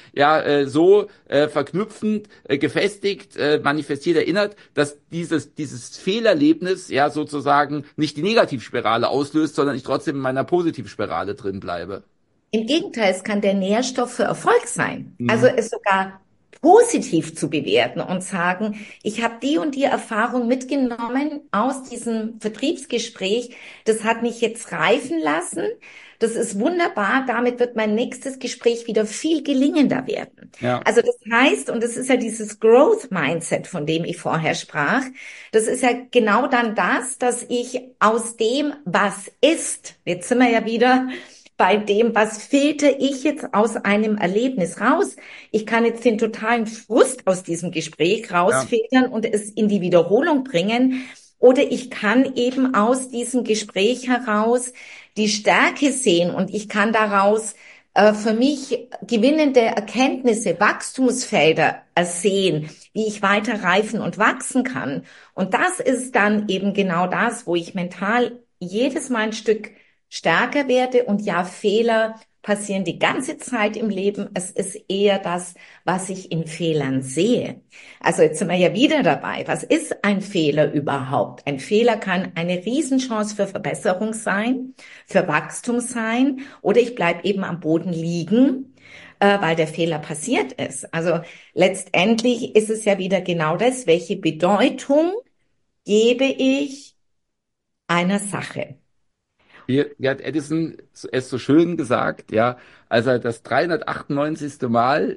so verknüpfend, gefestigt, manifestiert erinnert, dass dieses Fehlerlebnis, sozusagen nicht die Negativspirale auslöst, sondern ich trotzdem in meiner Positivspirale drin bleibe. Im Gegenteil, es kann der Nährstoff für Erfolg sein. Also es sogar positiv zu bewerten und sagen, ich habe die und die Erfahrung mitgenommen aus diesem Vertriebsgespräch, das hat mich jetzt reifen lassen, das ist wunderbar, damit wird mein nächstes Gespräch wieder viel gelingender werden. Ja. Also das heißt, und das ist ja dieses Growth Mindset, von dem ich vorher sprach, das ist ja genau dann das, dass ich aus dem, was ist, jetzt sind wir ja wieder bei dem, was filter ich jetzt aus einem Erlebnis raus? Ich kann jetzt den totalen Frust aus diesem Gespräch rausfiltern und es in die Wiederholung bringen. Oder ich kann eben aus diesem Gespräch heraus die Stärke sehen und ich kann daraus für mich gewinnende Erkenntnisse, Wachstumsfelder ersehen, wie ich weiter reifen und wachsen kann. Und das ist dann eben genau das, wo ich mental jedes Mal ein Stück stärker werde und Fehler passieren die ganze Zeit im Leben. Es ist eher das, was ich in Fehlern sehe. Also jetzt sind wir ja wieder dabei. Was ist ein Fehler überhaupt? Ein Fehler kann eine Riesenchance für Verbesserung sein, für Wachstum sein, oder ich bleibe eben am Boden liegen, weil der Fehler passiert ist. Also letztendlich ist es ja wieder genau das, welche Bedeutung gebe ich einer Sache. Hier hat Edison es so schön gesagt, als er das 398. Mal,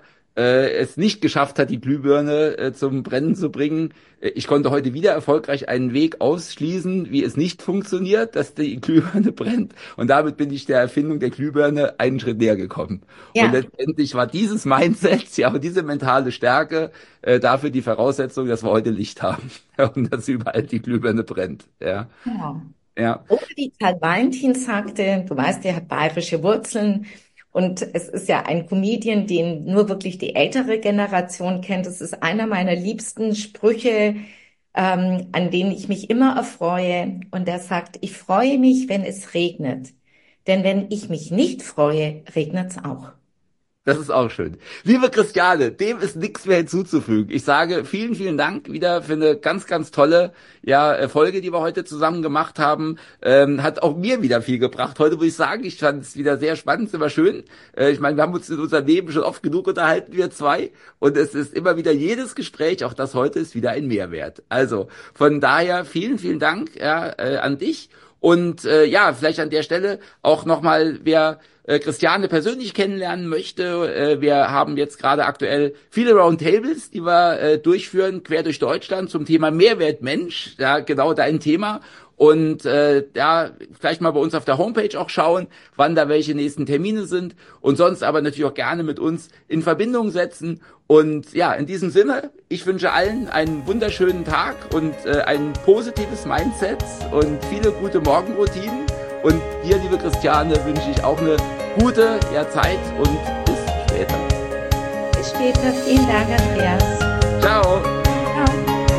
es nicht geschafft hat, die Glühbirne zum Brennen zu bringen. Ich konnte heute wieder erfolgreich einen Weg ausschließen, wie es nicht funktioniert, dass die Glühbirne brennt. Und damit bin ich der Erfindung der Glühbirne einen Schritt näher gekommen. Ja. Und letztendlich war dieses Mindset, und diese mentale Stärke dafür die Voraussetzung, dass wir heute Licht haben und dass überall die Glühbirne brennt. Ja. Ja. Oder wie Karl Valentin sagte, du weißt, er hat bayerische Wurzeln und es ist ja ein Comedian, den nur wirklich die ältere Generation kennt. Das ist einer meiner liebsten Sprüche, an denen ich mich immer erfreue. Und er sagt, ich freue mich, wenn es regnet. Denn wenn ich mich nicht freue, regnet's auch. Das ist auch schön. Liebe Christiane, dem ist nichts mehr hinzuzufügen. Ich sage vielen, vielen Dank wieder für eine ganz, ganz tolle Folge, die wir heute zusammen gemacht haben. Hat auch mir wieder viel gebracht. Heute muss ich sagen, ich fand es wieder sehr spannend, immer schön. Ich meine, wir haben uns in unserem Leben schon oft genug unterhalten, wir zwei. Und es ist immer wieder jedes Gespräch, auch das heute, ist wieder ein Mehrwert. Also von daher vielen, vielen Dank an dich. Und vielleicht an der Stelle auch nochmal, wer Christiane persönlich kennenlernen möchte. Wir haben jetzt gerade aktuell viele Roundtables, die wir durchführen, quer durch Deutschland zum Thema Mehrwert Mensch. Ja, genau dein Thema. Und vielleicht mal bei uns auf der Homepage auch schauen, wann da welche nächsten Termine sind. Und sonst aber natürlich auch gerne mit uns in Verbindung setzen. Und in diesem Sinne, ich wünsche allen einen wunderschönen Tag und ein positives Mindset und viele gute Morgenroutinen. Und dir, liebe Christiane, wünsche ich auch eine gute Zeit und bis später. Bis später. Vielen Dank, Andreas. Ciao. Ciao.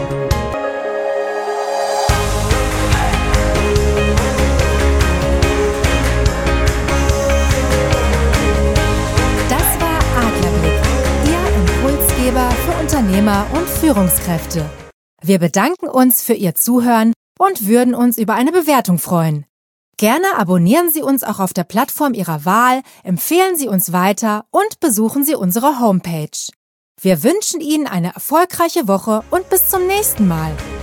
Das war Adlerblick, Ihr Impulsgeber für Unternehmer und Führungskräfte. Wir bedanken uns für Ihr Zuhören und würden uns über eine Bewertung freuen. Gerne abonnieren Sie uns auch auf der Plattform Ihrer Wahl, empfehlen Sie uns weiter und besuchen Sie unsere Homepage. Wir wünschen Ihnen eine erfolgreiche Woche und bis zum nächsten Mal.